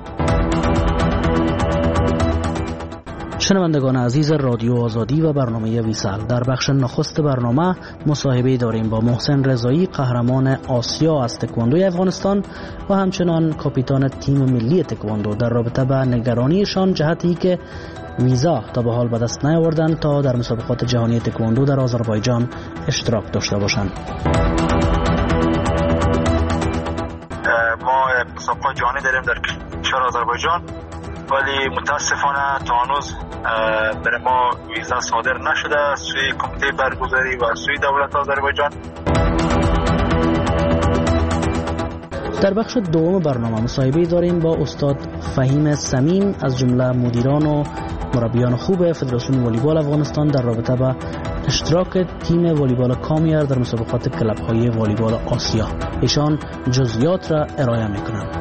شنوندگان عزیز رادیو آزادی و برنامه ویسل، در بخش نخست برنامه مصاحبه داریم با محسن رضایی، قهرمان آسیا از تکواندوی افغانستان و همچنان کاپیتان تیم ملی تکواندو در رابطه با نگرانیشان جهتی که ویزا تا به حال به دست نیاوردند تا در مسابقات جهانی تکواندو در آذربایجان اشتراک داشته باشند. مسابقات جهانی داریم در کشور آذربایجان، ولی متاسفانه تا هنوز برای ما ویزا صادر نشده سوی کمیته برگزاری و سوی دولت آذربایجان. در بخش دوم برنامه مصاحبه داریم با استاد فهیم سمین از جمله مدیران و مربیان خوب فدراسیون والیبال افغانستان در رابطه با اشتراک تیم والیبال کامیر در مسابقات کلب‌های والیبال آسیا. ایشان جزئیات را ارائه می‌کنند.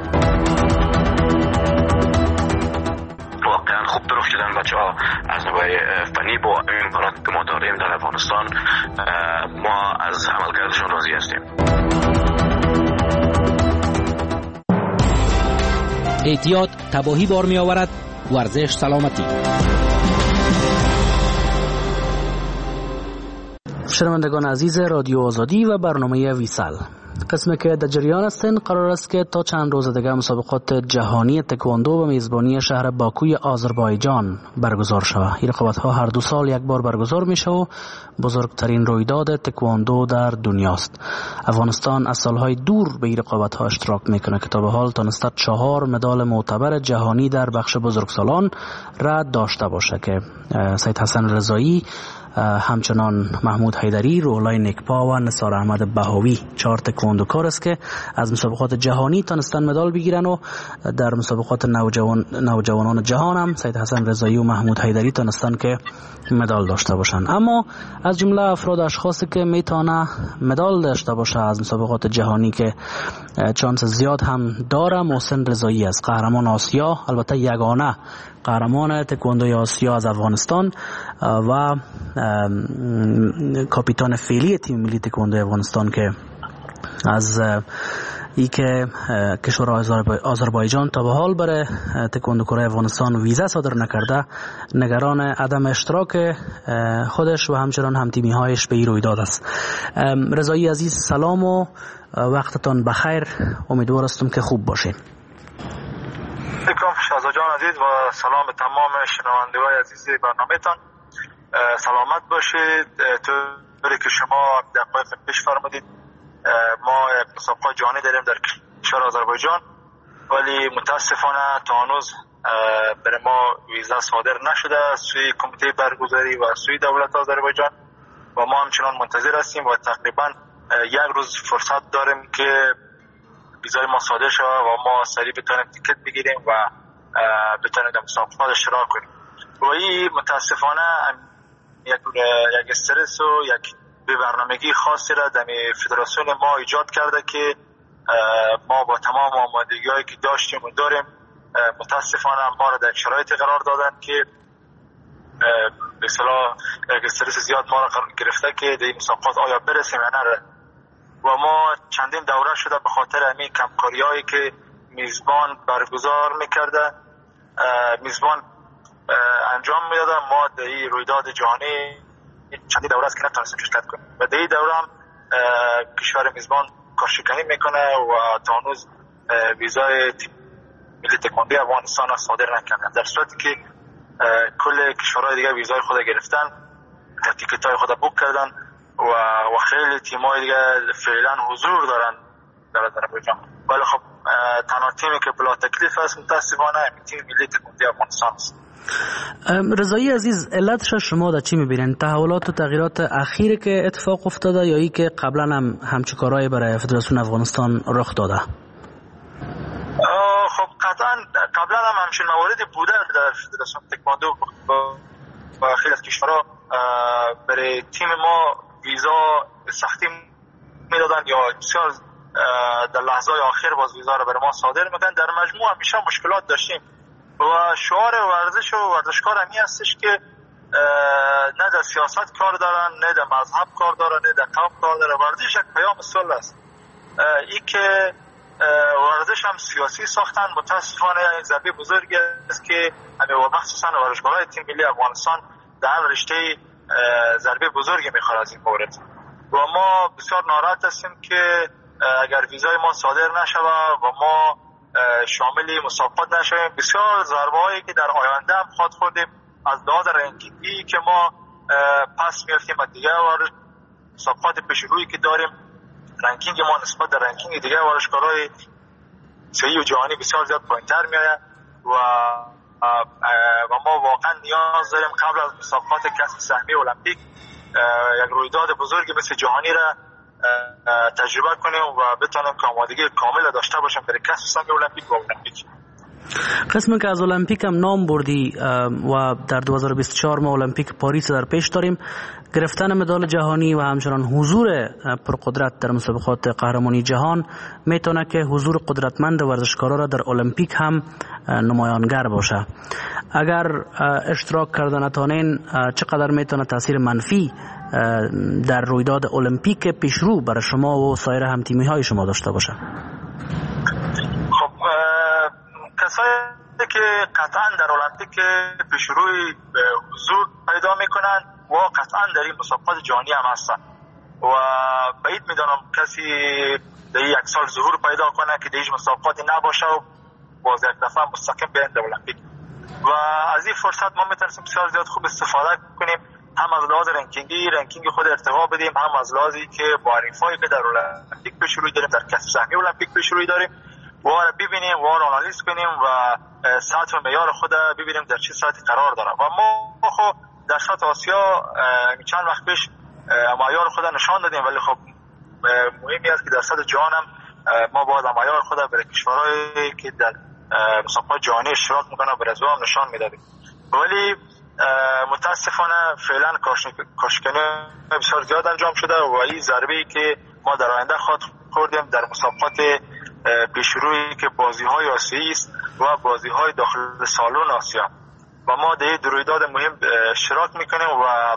واقعا خوب درست شدن بچه‌ها از نوع فنی با امکانات که ما داریم در افغانستان، ما از عملکردشون راضی هستیم. احتیاط تباهی بار می آورد. ورزش سلامتی. شنوندگان عزیز رادیو آزادی و برنامه ویسال، قسمی که در جریان هستند قرار است که تا چند روز دیگر مسابقات جهانی تکواندو و میزبانی شهر باکوی آذربایجان برگزار شود. این رقابت‌ها هر 2 سال یک بار برگزار میشه و بزرگترین رویداد تکواندو در دنیاست. افغانستان از سالهای دور به این رقابت‌ها اشتراک میکنه که تا به حال تونسته 4 مدال معتبر جهانی در بخش بزرگسالان را داشته باشه که سید حسن رضایی، همچنان محمود حیدری، رولای نکپا و نثار احمد بهاوی 4 تکواندوکار است که از مسابقات جهانی تونستن مدال بگیرن و در مسابقات نوجوانان جهان هم سید حسن رضایی و محمود حیدری تونستن که مدال داشته باشن. اما از جمله افراد اشخاصی که میتونه مدال داشته باشه از مسابقات جهانی که چانس زیاد هم داره، محسن رضایی است، قهرمان آسیا، البته یگانه قهرمان تکواندوی آسیا از افغانستان و کاپیتان فعلی تیم ملی تکواندوی افغانستان که از ای که کشور آذربایجان تا به حال برای تکواندوکارای افغانستان ویزا صادر نکرده، نگران عدم اشتراک خودش و همچنان هم تیمی هایش به این رویداد است. رضایی عزیز سلام و وقتتان بخیر، امیدوار هستم که خوب باشید. سلام شهزاد جان عزیز و سلام به تمام شنوندگان عزیز برنامه‌تان. سلامت باشید. طوری که شما دقایق پیش فرمودید، ما مسابقات جهانی داریم در کشور آذربایجان، ولی متاسفانه تا هنوز برای ما ویزا صادر نشده سوی کمیته برگزاری و سوی دولت آذربایجان و ما همچنان منتظر هستیم و تقریبا 1 روز فرصت داریم که ویزای ما صادر شود و ما سریع بتونیم تیکت بگیریم و بتونیم در مسابقات اشتراک کنیم. و این متاسفانه یک استرس و یک به برنامگی خاصی را در فدراسیون ما ایجاد کرده که ما با تمام آمادگی‌هایی که داشتیم و داریم متاسفانه ما را در شرایطی قرار دادن که به اصطلاح یک استرس زیاد ما را گرفته که در این مسابقات آیا برسیم یا نه. و ما چندین دوره شده به خاطر همین کمکاری‌هایی که میزبان برگزار می‌کرده، میزبان انجام میداده، ما در این رویداد جهانی چندین دوره است که نتونستیم شرکت کنیم و در این دوره هم کشور میزبان کارشکنی میکنه و تا هنوز ویزای ملی تکواندوی افغانستان را صادر نکرده، در صورتی که کل کشورهای دیگه ویزای خود گرفتن و تیکت‌های خود بوک کردن و خیلی تیم‌های دیگه فعلا حضور دارن در آذربایجان. ولی خب تنها تیمی که بلا تکلیف است متاسفانه تیم ملی تکواندوی افغانستان است. رضایی عزیز، علتش شما در چی می‌بینید؟ تحولات و تغییرات اخیری که اتفاق افتاده یا ای که قبلا هم همچین کارهای برای فدراسیون افغانستان رخ داده؟ خب قطعا قبلا هم همچین مواردی بوده در فدراسیون تکواندو و خیلی از کشورها برای تیم ما ویزا به سختی میدادن یا بسیار در لحظه آخر باز ویزا رو برای ما صادر میکنن. در مجموع همیشه مشکلات داشتیم و شعار ورزش و ورزشکار همی هستش که نه در سیاست کار دارن، نه در مذهب کار دارن، نه در قوم کار دارن. ورزش یک پیام صلح است. این که ورزش هم سیاسی ساختن متاسفانه یک ضربه بزرگی است که همه و مخصوصا ورزشکارای تیم ملی افغانستان در رشته ضربه بزرگی میخوره از این مورد و ما بسیار ناراحت هستیم که اگر ویزای ما صادر نشود و ما شامل مسابقات نشویم، بسیار ضربه هایی که در آینده هم خواهد خوردیم از لحاظ رنکینگی که ما پس میافتیم و دیگه مسابقات پیش روی که داریم رنکینگ ما نسبت در رنکینگ دیگه ورزشکارای صحی و جهانی بسیار زیاد پایین‌تر میآید و ما واقعا نیاز داریم قبل از مسابقات کسب سهمیه المپیک یک رویداد بزرگی مثل جهانی را تجربه کنیم و بتونیم که آمادگی کامل داشته باشیم برای کسب سهمیه المپیک و المپیک. قسم که از المپیک هم نام بردی و در 2024 ما المپیک پاریس در پیش داریم. گرفتن مدال جهانی و همچنان حضور پرقدرت در مسابقات قهرمانی جهان میتونه که حضور قدرتمند ورزشکارا را در المپیک هم نمایانگر باشه. اگر اشتراک کردن نتونین چقدر میتونه تاثیر منفی در رویداد المپیک پیشرو برای شما و سایر همتیمی های شما داشته باشه؟ خب کسایی که قطعا در المپیک پیشروی حضور پیدا میکنن و قطعا در این مسابقات جهانی هم هستن و بعید میدانم کسی در یک سال ظهور پیدا کنه که در هیچ مسابقاتی نباشه و باز یک دفعه مستقیم بیاین در المپیک و از این فرصت ما میتونیم بسیار زیاد خوب استفاده کنیم، هم از لحاظ رنکینگ خود ارتقا بدیم، هم از لحاظی که با حریفایی که در المپیک پیشروی داریم، در کسب سهمیه المپیک پیشروی داریم و ببینیم و آنالیز کنیم و سطح و معیار خود ببینیم در چه سطحی قرار داره و ما خب در سطح آسیا چند وقت پیش معیار خود نشان دادیم، ولی خب مهمی است که در سطح جهان هم ما باید معیار خود برای کشورهایی که در مسابقات جهانی اشتراک میکنن برای هم نشان میدادیم، ولی متاسفانه فعلا کاشکنی بسیار زیاد انجام شده و این ضربه‌ای که ما در آینده خوردیم در مسابقات پیشرویی که بازی‌های آسیایی است و بازی‌های داخل سالن آسیا و ما در این رویداد مهم اشتراک میکنیم و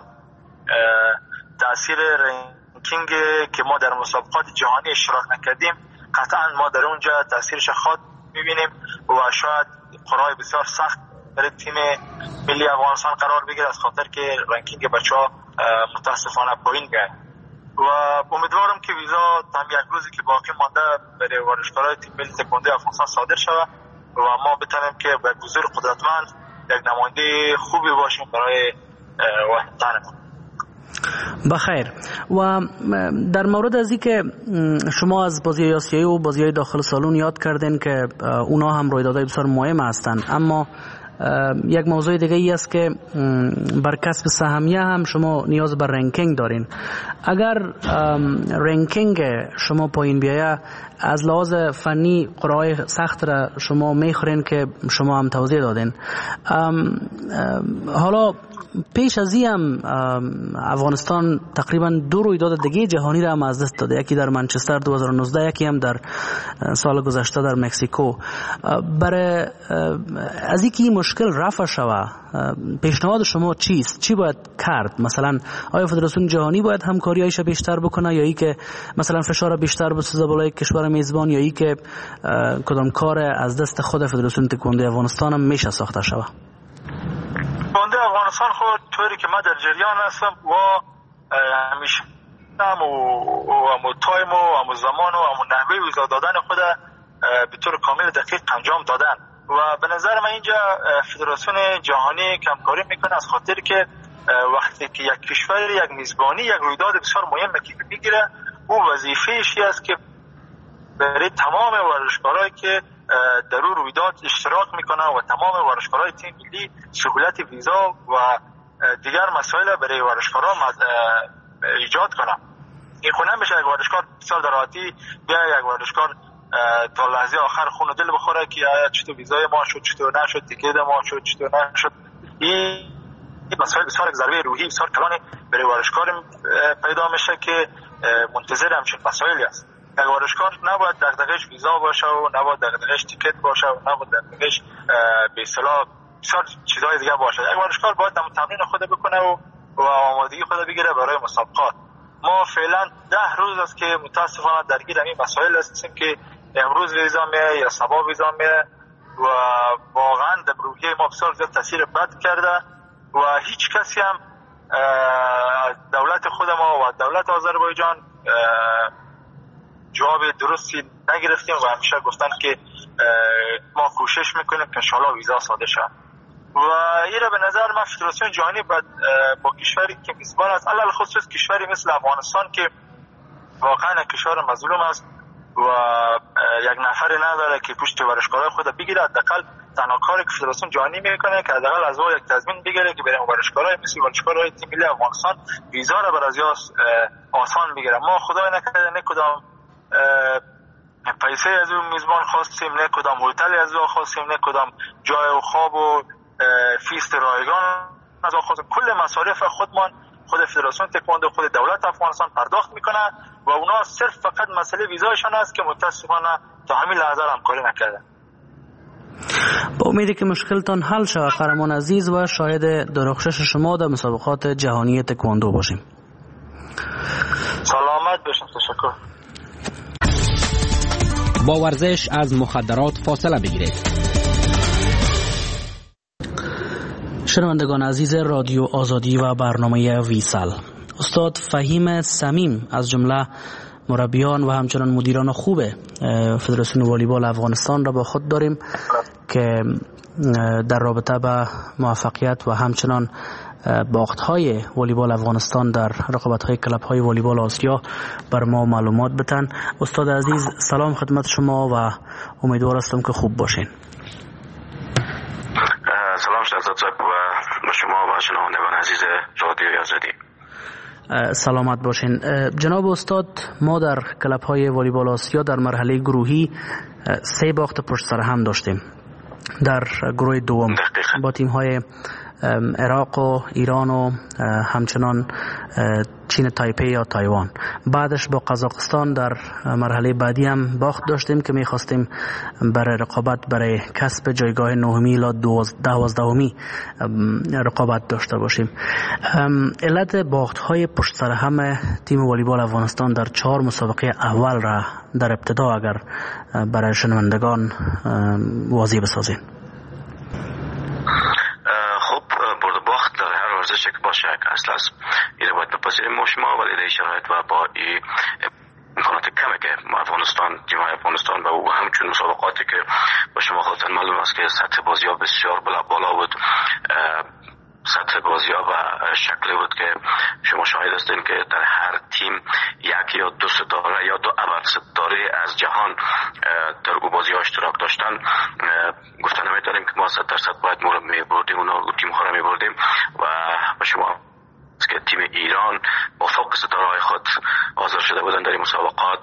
تاثیر رنکینگ که ما در مسابقات جهانی اشتراک نکردیم قطعا ما در اونجا تاثیرش خود میبینیم و شاید قرعه بسیار سخت برای تیم ملی افغانستان قرار بگیره از خاطر که رنکینگ بچه‌ها متاسفانه پایین گرفت و امیدوارم که ویزا تا یک روزی که باقی مانده برای ورزشکارای تیم ملی تکواندو افغانستان صادر شود و ما بتونیم که به حضور قدرتمند یک نماینده خوبی باشیم برای وطنمون. بخیر. و در مورد از این که شما از بازی آسیایی و بازی داخل سالن یاد کردین که اونا هم رویدادهای بسیار مهم هستند، اما یک موضوع دیگه ای است که بر کسب سهمیه هم شما نیاز بر رنکینگ دارین. اگر رنکینگ شما پایین بیایه از لحاظ فنی قرعه سخت را شما میخورین که شما هم توضیح دادین. حالا پیش از این هم افغانستان تقریبا 2 رویداد دیگه جهانی را هم از دست داده، یکی در منچستر 2019، یکی هم در سال گذشته در مکزیکو. برای از اینکه این مشکل رفع شود پیشنهاد شما چیست؟ چی باید کرد؟ مثلا آیا فدراسیون جهانی باید همکاریایش بیشتر بکنه یا ای که مثلا فشار بیشتر بسازه بالای کشور میزبان یا ای که کدام کار از دست خود فدراسیون تکواندو افغانستان هم میشه ساخته شود؟ تکواندو افغانستان خود طوری که من در جریان هستم و همیشه همو تایم و همو زمان و همو نحوه ویزا دادن خود به طور کامل دقیق انجام دادن و به نظر من اینجا فدراسیون جهانی کمکاری میکنه از خاطر که وقتی که یک کشور یک میزبانی یک رویداد بسیار مهمه که میگیره او وظیفه‌اش است که برای تمام ورزشکارایی که در اون رویداد اشتراک میکنن و تمام ورزشکارای تیم ملی سهولت ویزا و دیگر مسائل برای ورزشکارا ایجاد کنن. این خونه نمیشه یک ورزشکار بسیار در راحتی بیا یک ورزشکار تا لحظه آخر خون و دل بخوره که چطور ویزای ما شد، چطور نشد، تیکت ما شد، چطور نشد. این مسائل بسیار ضربه روحی بسیار کلانی برای ورزشکار پیدا میشه که منتظر همچین مسائلی است. یک ورزشکار نباید دغدغه‌اش ویزا باشه و نباید دغدغه‌اش تیکت باشه و نباید دغدغه‌اش به اصطلاح بسیار چیزای دیگه باشه. یک ورزشکار باید تمرین خود بکنه و آمادگی خود بگیره برای مسابقات. ما فعلا 10 روز است که متاسفانه درگیر این مسائل هستیم که امروز ویزا میه یا صبح ویزا میه و واقعا در روحیه ما بسیار زیاد تاثیر بد کرده و هیچ کسی هم دولت خود ما و دولت آذربایجان جواب درستی نگرفتیم و همیشه گفتن که ما کوشش میکنیم که انشاءالله ویزا صادر شه و این را به نظر من فدراسیون جهانی با کشوری که میزبان است، علل خصوص کشوری مثل افغانستان که واقعا کشور مظلوم است و یک نفری نداره که پشت ورزشکارای خود بگیره. حداقل تنها کاری که فدراسیون جهانی میکنه که حداقل از او یک تضمین بگیره که برای ورزشکارای مثل ورزشکارای تیم ملی افغانستان ویزا را بر از آسان بگیره. ما خدای نکرده نه کدام پیسه از اون میزبان خواستیم، نه کدام هتل از او خواستیم، نه کدام جای و خواب و فیست رایگان از او خواستیم. کل مصارف خودمان خود فدراسیون تکواندو خود دولت افغانستان پرداخت میکنه و اونا صرف فقط مسئله ویزایشان است که متاسفانه تا همین لحظه همکاری نکرده. با امیدی که مشکلتان حل شود قهرمان عزیز و شاهد درخشش شما در مسابقات جهانی تکواندو باشیم. سلامت باشین. تشکر. با ورزش از مخدرات فاصله بگیرید. شنوندگان عزیز رادیو آزادی و برنامه ویسال، استاد فهیم صمیم از جمله مربیان و همچنان مدیران خوب فدراسیون والیبال افغانستان را با خود داریم که در رابطه با موفقیت و همچنان باخت‌های والیبال افغانستان در رقابت‌های کلب‌های والیبال آسیا بر ما معلومات بدن. استاد عزیز سلام خدمت شما و امیدوار هستم که خوب باشین. سلام شهزاد صاحب و شما و شنوندگان عزیز رادیو آزادی. سلامت باشین. جناب استاد، ما در کلب‌های والیبال آسیا در مرحله گروهی 3 باخت پشت سر هم داشتیم. در گروه دوم با تیم‌های عراق و ایران و همچنان چین تایپی یا تایوان. بعدش با قزاقستان در مرحله بعدی هم باخت داشتیم که می‌خواستیم برای رقابت برای کسب جایگاه 9می الی 12می رقابت داشته باشیم. علت باخت‌های پشت سر هم تیم والیبال افغانستان در 4 مسابقه اول را در ابتدا اگر برای شنوندگان واضح بسازین. ورزش که باشه که اصل است این باید بپذیریم ما شما، ولی در شرایط و با این امکانات کمی که افغانستان تیم‌های افغانستان و همچون مسابقاتی که با شما خودتان معلوم است که سطح بازی‌ها بسیار بالا بود، سطح بازی‌ها و شکلی بود که شما شاهد هستین که در هر تیم یک یا 2 ستاره یا 2 ابر ستاره از جهان در او بازی‌ها اشتراک داشتن. گفتن نمی‌تونیم که ما 100% باید ما رو می‌بردیم، اونا تیم‌ها رو می‌بردیم و شما که تیم ایران با فوق ستاره‌های خود حاضر شده بودن در این مسابقات.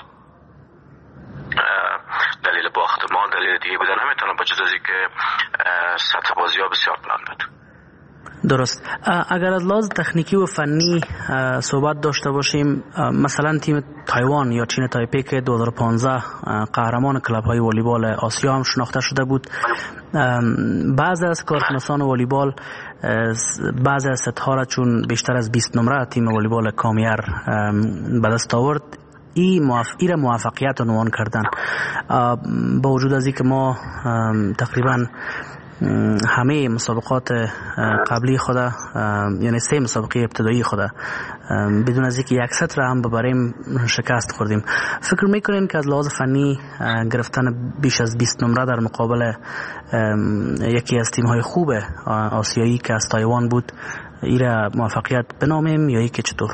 دلیل باخت ما دلیل دیگه بودن نمی‌تونم با جز از اینکه سطح بازی‌ها بسیار بلند بود. درست. اگر از لحاظ تکنیکی و فنی صحبت داشته باشیم، مثلا تیم تایوان یا چین تایپی که 2015 قهرمان کلب‌های والیبال آسیا هم شناخته شده بود، بعضی از کارشناسان والیبال بعضی از ست‌ها را چون بیشتر از 20 نمره تیم والیبال کامیر به دست آورد این را موفقیت عنوان کردن. با وجود از اینکه ما تقریبا همه مسابقات قبلی خود، یعنی 3 مسابقه ابتدایی خود بدون از اینکه یک ست را هم ببریم شکست خوردیم. فکر میکنین که از لحاظ فنی گرفتن بیش از 20 نمره در مقابل یکی از تیم‌های خوب آسیایی که از تایوان بود این را موفقیت بنامیم یا که چطور؟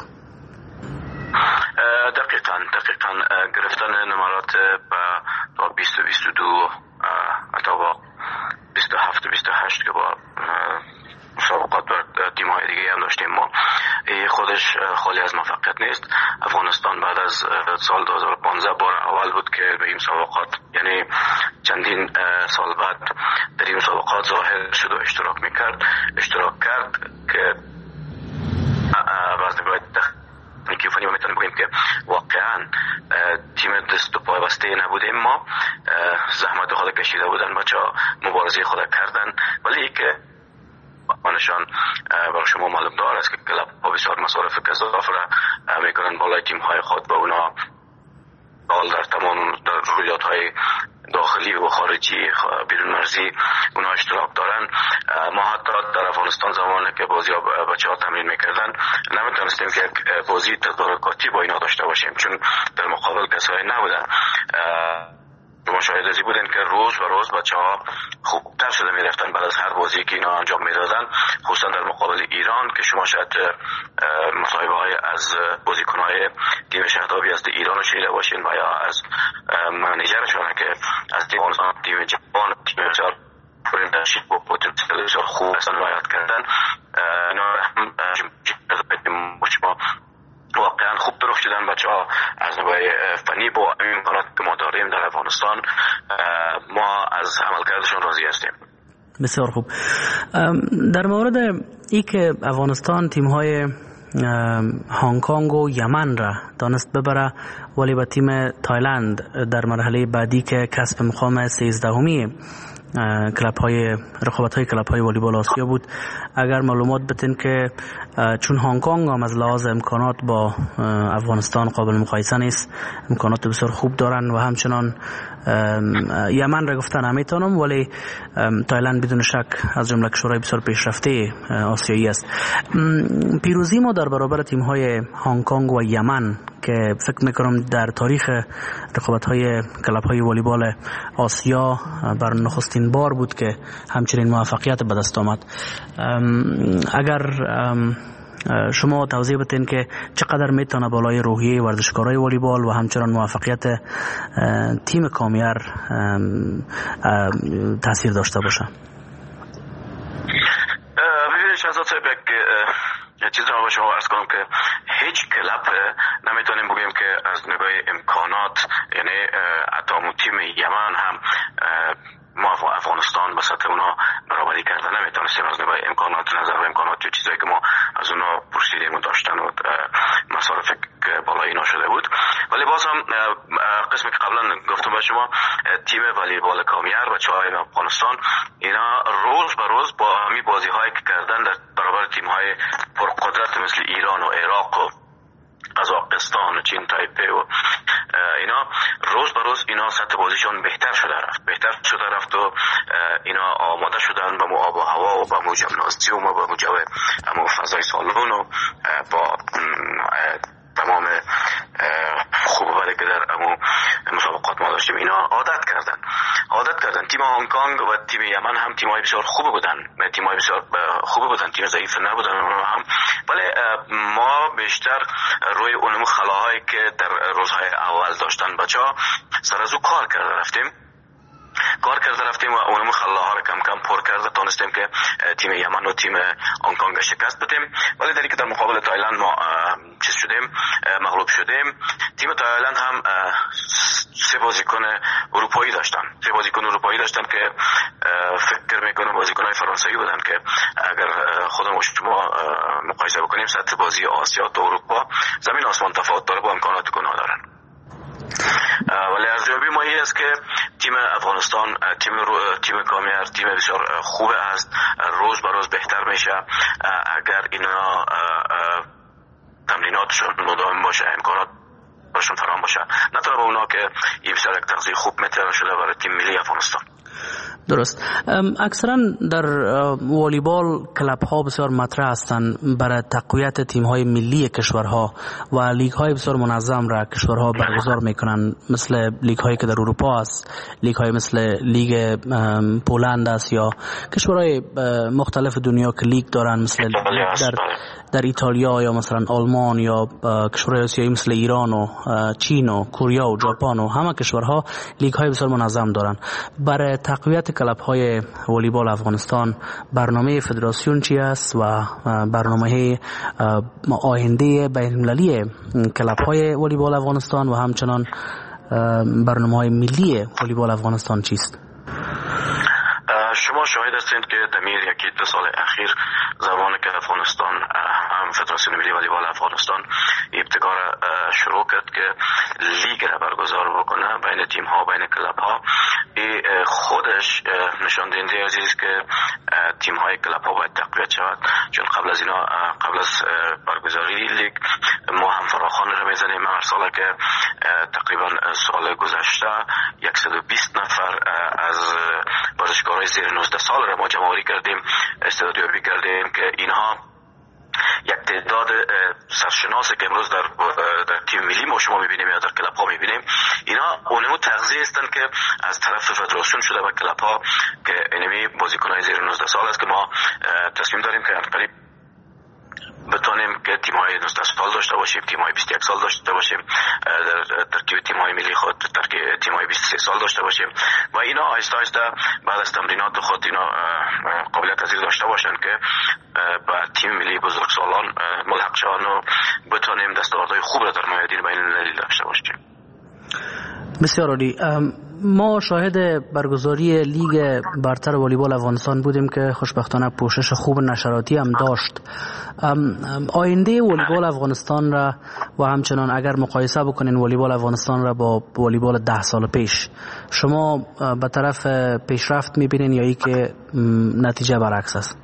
دقیقاً گرفتن نمرات با 20 و 22 حتی با 27 و 28 که با مسابقات بر تیم‌های دیگه هم داشتیم ما، خودش خالی از موفقیت نیست. افغانستان بعد از سال 2015 بار اول بود که به این مسابقات، یعنی چندین سال بعد در این مسابقات ظاهر شد و اشتراک کرد که بعضی باید تکنیکی و فنی میتونیم بگیم که واقعا تیم دست و پای بسته نبودیم. ما زحمت خود کشیده بودن، بچه‌ها مبارزه خود کردن، ولی که آنشان برای شما معلوم دار است که کلاب ها بسیار مصارف گزاف را میکنن بالای تیم های خود، با اونا در تمام رویداد های داخلی و خارجی بیرون مرزی اونا اشتراک دارن. ما حتی در افغانستان زمانی که بازی بچه ها تمرین میکردن نمیتونستیم که بازی تدارکاتی با اینا داشته باشیم، چون در مقابل کسایی نبودن. شما شاهد ازی بودن که روز و روز بچه‌ها خوبتر شده میرفتن بعد از هر بازی که اینا انجام میدادن، خصوصا در مقابل ایران که شما شاید مصاحبه های از بازیکن‌های تیم شهدابی از ایران رو شنیده باشین و یا از منیجرشون که از تیم جوان تیم بسیار پرندرشیپ و پتانسیل بسیار خوب هستن رعایت کردن. اینا هم شما واقعا خوب درست شدن بچه‌ها از نوع فنی با امکانات که ما داریم در افغانستان. ما از عملکردشون راضی هستیم. بسیار خوب. در مورد ای که افغانستان تیم‌های هنگ کنگ و یمن را دانست ببره ولی با تیم تایلند در مرحله بعدی که کسب مقام 13می رقابت‌های کلاب‌های والیبال آسیا بود، اگر معلومات بدین که چون هنگ کنگ هم از لحاظ امکانات با افغانستان قابل مقایسه نیست، امکانات بسیار خوب دارن و همچنان یمن را گفتن نمیتونم، ولی تایلند بدون شک از جمله کشورهای بسیار پیشرفته آسیایی است. پیروزی ما در برابر تیم‌های هنگ کنگ و یمن که فکر میکنم در تاریخ رقابت‌های کلاب‌های والیبال آسیا بر نخستین بار بود که همچنین موفقیت به دست آمد. اگر شما توضیح بدین که چقدر میتونه بالای روحیه ورزشکارای والیبال و همچنان موفقیت تیم کامیار تاثیر داشته باشه؟ ببینید شهزاد صاحب، یک چیز رو به شما عرض کنم که هیچ کلاب نمیتونیم بگیم که از نگاه امکانات، یعنی حتی تیم یمن هم ما افغانستان به سطح اونا برابری کردن نمیتونستیم از نگاه امکانات، نظر به امکانات و چیزایی که ما از اونا پرسیدیم و داشتن و مصارف بالایی نشده بود. ولی باز هم قسمی که قبلا گفتم به شما، تیم والیبال کامیار بچه‌های افغانستان اینا روز به روز با همین بازی‌هایی که کردن در برابر تیم‌های پرقدرت مثل ایران و عراق و قزاقستان و چین تایپه و اینا، روز به روز اینا سطح بازیشون بهتر شده رفت و اینا آماده شدن با آب و هوا و با جیمنازیوم و با فضای سالن و با تمام خوب بده که در مسابقات ما داشتیم. اینا عادت کردن. تیم هنگ کنگ و تیم یمن هم تیم‌های بسیار خوب بودن، تیم ضعیف نبودن هم، ولی ما بیشتر روی اونم خلاهایی که در روزهای اول داشتن بچه‌ها سر از او کار کرده رفتیم و اونم خلاها رو کم کم پر کرده تونستیم که تیم یمن و تیم هنگ کنگ شکست بدیم. ولی در که در مقابل تایلند ما مغلوب شدیم. تیم تایلند هم سه بازیکن اروپایی داشتن که فکر میکنم بازیکن‌های فرانسوی بودن که اگر خودمون شما مقایسه بکنیم سطح بازی آسیا تا اروپا زمین آسمان تفاوت داره با امکاناتی که ندارن. ولی ارزیابی ما این است که تیم افغانستان تیم کامیار تیم بسیار خوب است، روز به روز بهتر میشه. اگر اینا تمریناتشون مداوم باشه، امکانات باشون فراهم باشه، نتونه با اونا که این بسیار یک تغذیه خوب میتونه شده برای تیم ملی افغانستان. درست. اکثرا در والیبال کلاب ها بسیار مطرح هستند برای تقویت تیم های ملی کشورها و لیگ های بسیار منظم را کشورها برگزار میکنن، مثل لیگ هایی که در اروپا است، لیگ های مثل لیگ پولند است یا کشورهای مختلف دنیا که لیگ دارن، مثل در ایتالیا یا مثلا آلمان یا کشورهای آسیایی مثل ایران و چین و کره و ژاپن و همه کشورها لیگ های بسیار منظم دارن. برای تقویت کلاب های والیبال افغانستان برنامه فدراسیون چی است و برنامه آینده بین‌المللی کلاب های والیبال افغانستان و همچنان برنامه های ملی والیبال افغانستان چیست؟ شما شاهد هستید که در یکی دو سال اخیر زمانی که افغانستان هم فدراسیون ملی والیبال افغانستان ابتکار شروع کرد که لیگ را برگزار بکنه بین تیم ها بین کلاب ها، خودش نشان دهنده است که تیم های کلاب ها باید تقویت شود. چون قبل از برگزاری لیگ ما هم فراخوان را میزنیم. هر سال که تقریبا سال گذشته 120 نفر از ورزشکارای زیر 19 سال را ما جمع‌آوری کردیم، استعدادیابی کردیم که اینها یک تعداد سرشناس که امروز در تیم ملی ما شما میبینیم یا در کلاب ها میبینیم، اینا اونمو تغذیه هستن که از طرف فدراسیون شده و کلاب ها که اینمی بازیکن‌های زیر 19 سال است که ما تصمیم داریم که قریب بتونیم که تیم‌های 19 سال داشته باشیم، تیم‌های 21 سال داشته باشیم، در ترکیب تیم‌های ملی خود ترکیب تیم‌های 23 سال داشته باشیم و اینا آهسته آهسته بعد از تمرینات خود اینا قابلیت پذیر داشته باشن که با تیم ملی بزرگسالان ملحق شوند و بتونیم دستاوردهای خوب را در میادین بین‌المللی داشته باشیم. بسیار عالی. ما شاهد برگزاری لیگ برتر والیبال افغانستان بودیم که خوشبختانه پوشش خوب نشراتی هم داشت. آینده والیبال افغانستان را و همچنان اگر مقایسه بکنین والیبال افغانستان را با والیبال 10 سال پیش، شما به طرف پیشرفت میبینین یا ای که نتیجه برعکس است؟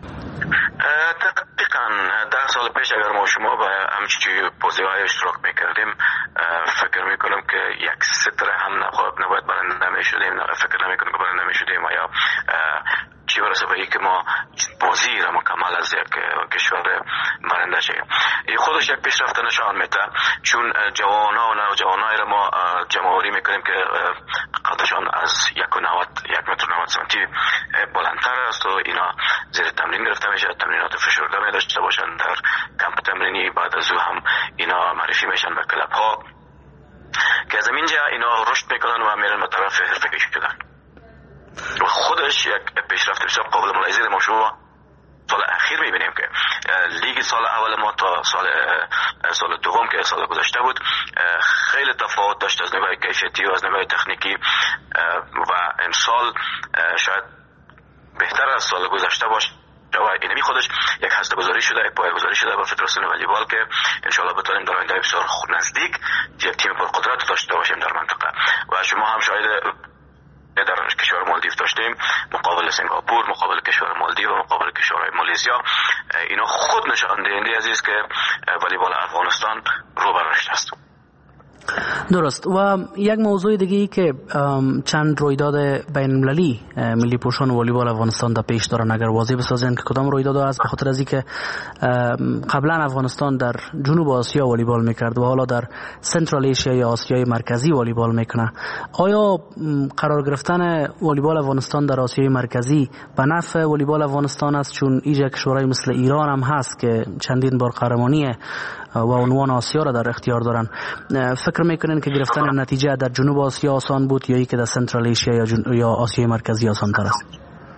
دقیقاً 10 سال پیش اگر ما شما به همچین بازی‌های اشتراک میکردیم فکر میکنم که یک ستاره هم نباید برنده میشدیم، فکر نمیکنم که برنده میشدیم و یا چی برسه به این که ما بازی را مکمل از یک کشور برنده شیم. این خودش یک پیشرفت نشان میده، چون جوانان و نوجوانای را ما جمع‌آوری میکنیم که قدشان از 1 متر 90 سانتی بلندتر است و اینا زیر تمرین گرفته میشه، تمرینات فشرده می داشته باشند در کمپ تمرینی، بعد از او هم اینا معرفی میشن به کلب ها که از اینجا اینا رشد میکنن و میرن به طرف حرفه‌ای شدن. و خودش یک پیشرفت بسیار قابل ملاحظه ما شما سال اخیر میبینیم که لیگ سال اول ما تا سال دوم که سال گذشته بود خیلی تفاوت داشت از نگاه کیفیتی و از نگاه تکنیکی و امسال شاید بهتر از سال گذشته باشه و اینمی خودش یک هسته گذاری شده، یک پایه‌گذاری شده با فدراسیون والیبال که انشالله بتونیم در آینده بسیار نزدیک یک تیم پرقدرت داشته باشیم در منطقه. و شما هم شاهد در کشور مالدیو داشتیم، مقابل سنگاپور، مقابل کشور مالدیو و مقابل کشور مالزیا. اینا خود نشان دهنده عزیز که والیبال افغانستان رو به رشد است. درست. و یک موضوع دیگه ای که چند رویداد بین المللی ملی پوشان والیبال افغانستان در پیش دارن، اگر واضح بسازن که کدام رویداد است، به خاطر از اینکه قبلا افغانستان در جنوب آسیا والیبال میکرد و حالا در سنترال ایشیا یا آسیای مرکزی والیبال میکنه. آیا قرار گرفتن والیبال افغانستان در آسیای مرکزی به نفع والیبال افغانستان است، چون اینجا کشورهای مثل ایران هم هست که چندین بار قهرمانی و عنوان آسیا را در اختیار دارن؟ فکر میکنین که گرفتن نتیجه در جنوب آسیا آسان بود یا ای که در سنترال ایشیا یا آسیای مرکزی آسان تر است؟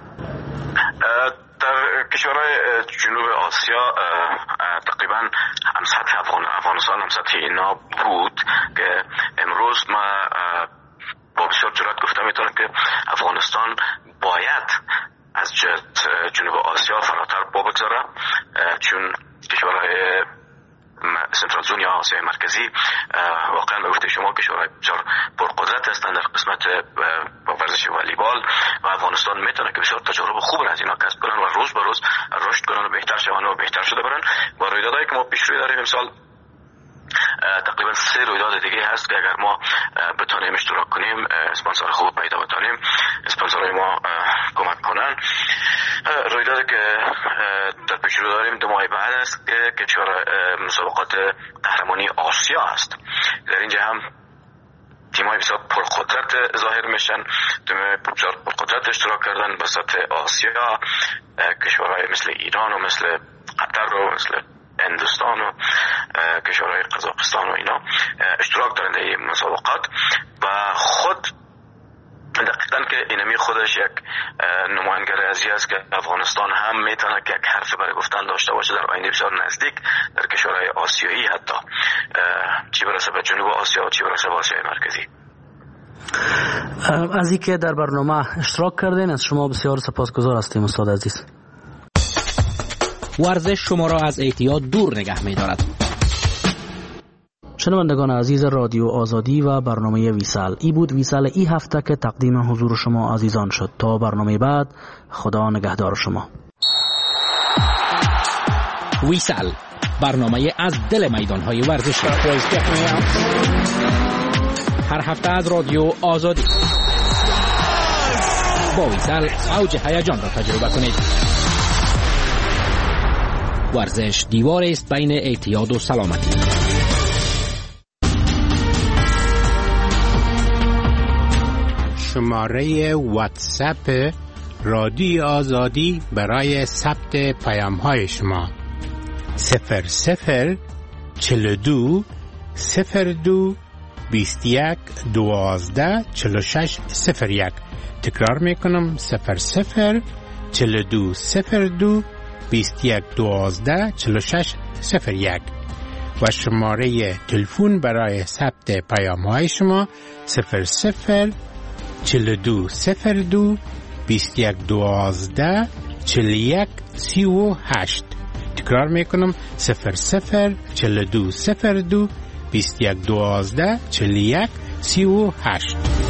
در کشورهای جنوب آسیا تقریبا هم سطح افغانستان هم سطح اینا بود که امروز ما با بسیار جرات گفته میتونم که افغانستان باید از جنوب آسیا فراتر بگذاره، چون کشورهای سنترال زون یا آسیای مرکزی واقعا به گفته شما کشورهای بسیار پرقدرت هستند در قسمت ورزش والیبال و افغانستان میتونه که بسیار تجارب خوب از اینا کسب کنن و روز به روز رشد کنن و بهتر شون و بهتر شده برن. با رویدادهایی که ما پیش روی داریم امسال تقریبا 3 رویداد دیگه هست که اگر ما بتونیم اشتراک کنیم، اسپانسر خوب پیدا بتونیم، اسپانسرهای ما کمک کنن. رویدادی که در پیش رو داریم 2 ماه بعد است که کشور مسابقات قهرمانی آسیا است. در اینجا هم تیم‌های بسیار پرقدرت ظاهر میشن، تیم‌های بسیار پرقدرت اشتراک کردن به سطح آسیا، کشورهای مثل ایران و مثل قطر و مثل هندوستان و کشورهای قزاقستان و اینا اشتراک دارند در این مسابقات و خود دقیقاً که اینمی خودش یک نمایانگر ازی است که افغانستان هم میتونه که یک حرف برای گفتن داشته باشه در آینده بسیار نزدیک در کشورهای آسیایی، حتی چی برسه به جنوب آسیا و چی برسه به آسیای مرکزی. از اینکه در برنامه اشتراک کردین از شما بسیار سپاسگزار هستیم استاد عزیز. ورزش شما را از اعتیاد دور نگه می‌دارد. شنوندگان عزیز رادیو آزادی و برنامه ویسال، ای بود ویسال ای هفته که تقدیم حضور شما عزیزان شد. تا برنامه بعد، خدا نگهدار شما. ویسال، برنامه از دل میدان‌های ورزشی، هر هفته از رادیو آزادی. با ویسال اوج هیجان را تجربه کنید. ورزش دیوار است بین اعتیاد و سلامتی. شماره واتساپ رادیو آزادی برای ثبت پیام‌های شما 00 42 21 12 46 01. تکرار میکنم 00 42 02 21 12 46 01 و شماره تلفن برای ثبت پیام های شما 00 42 02 21 12 41 38. تکرار میکنم 00 42 02 21 12 41 38.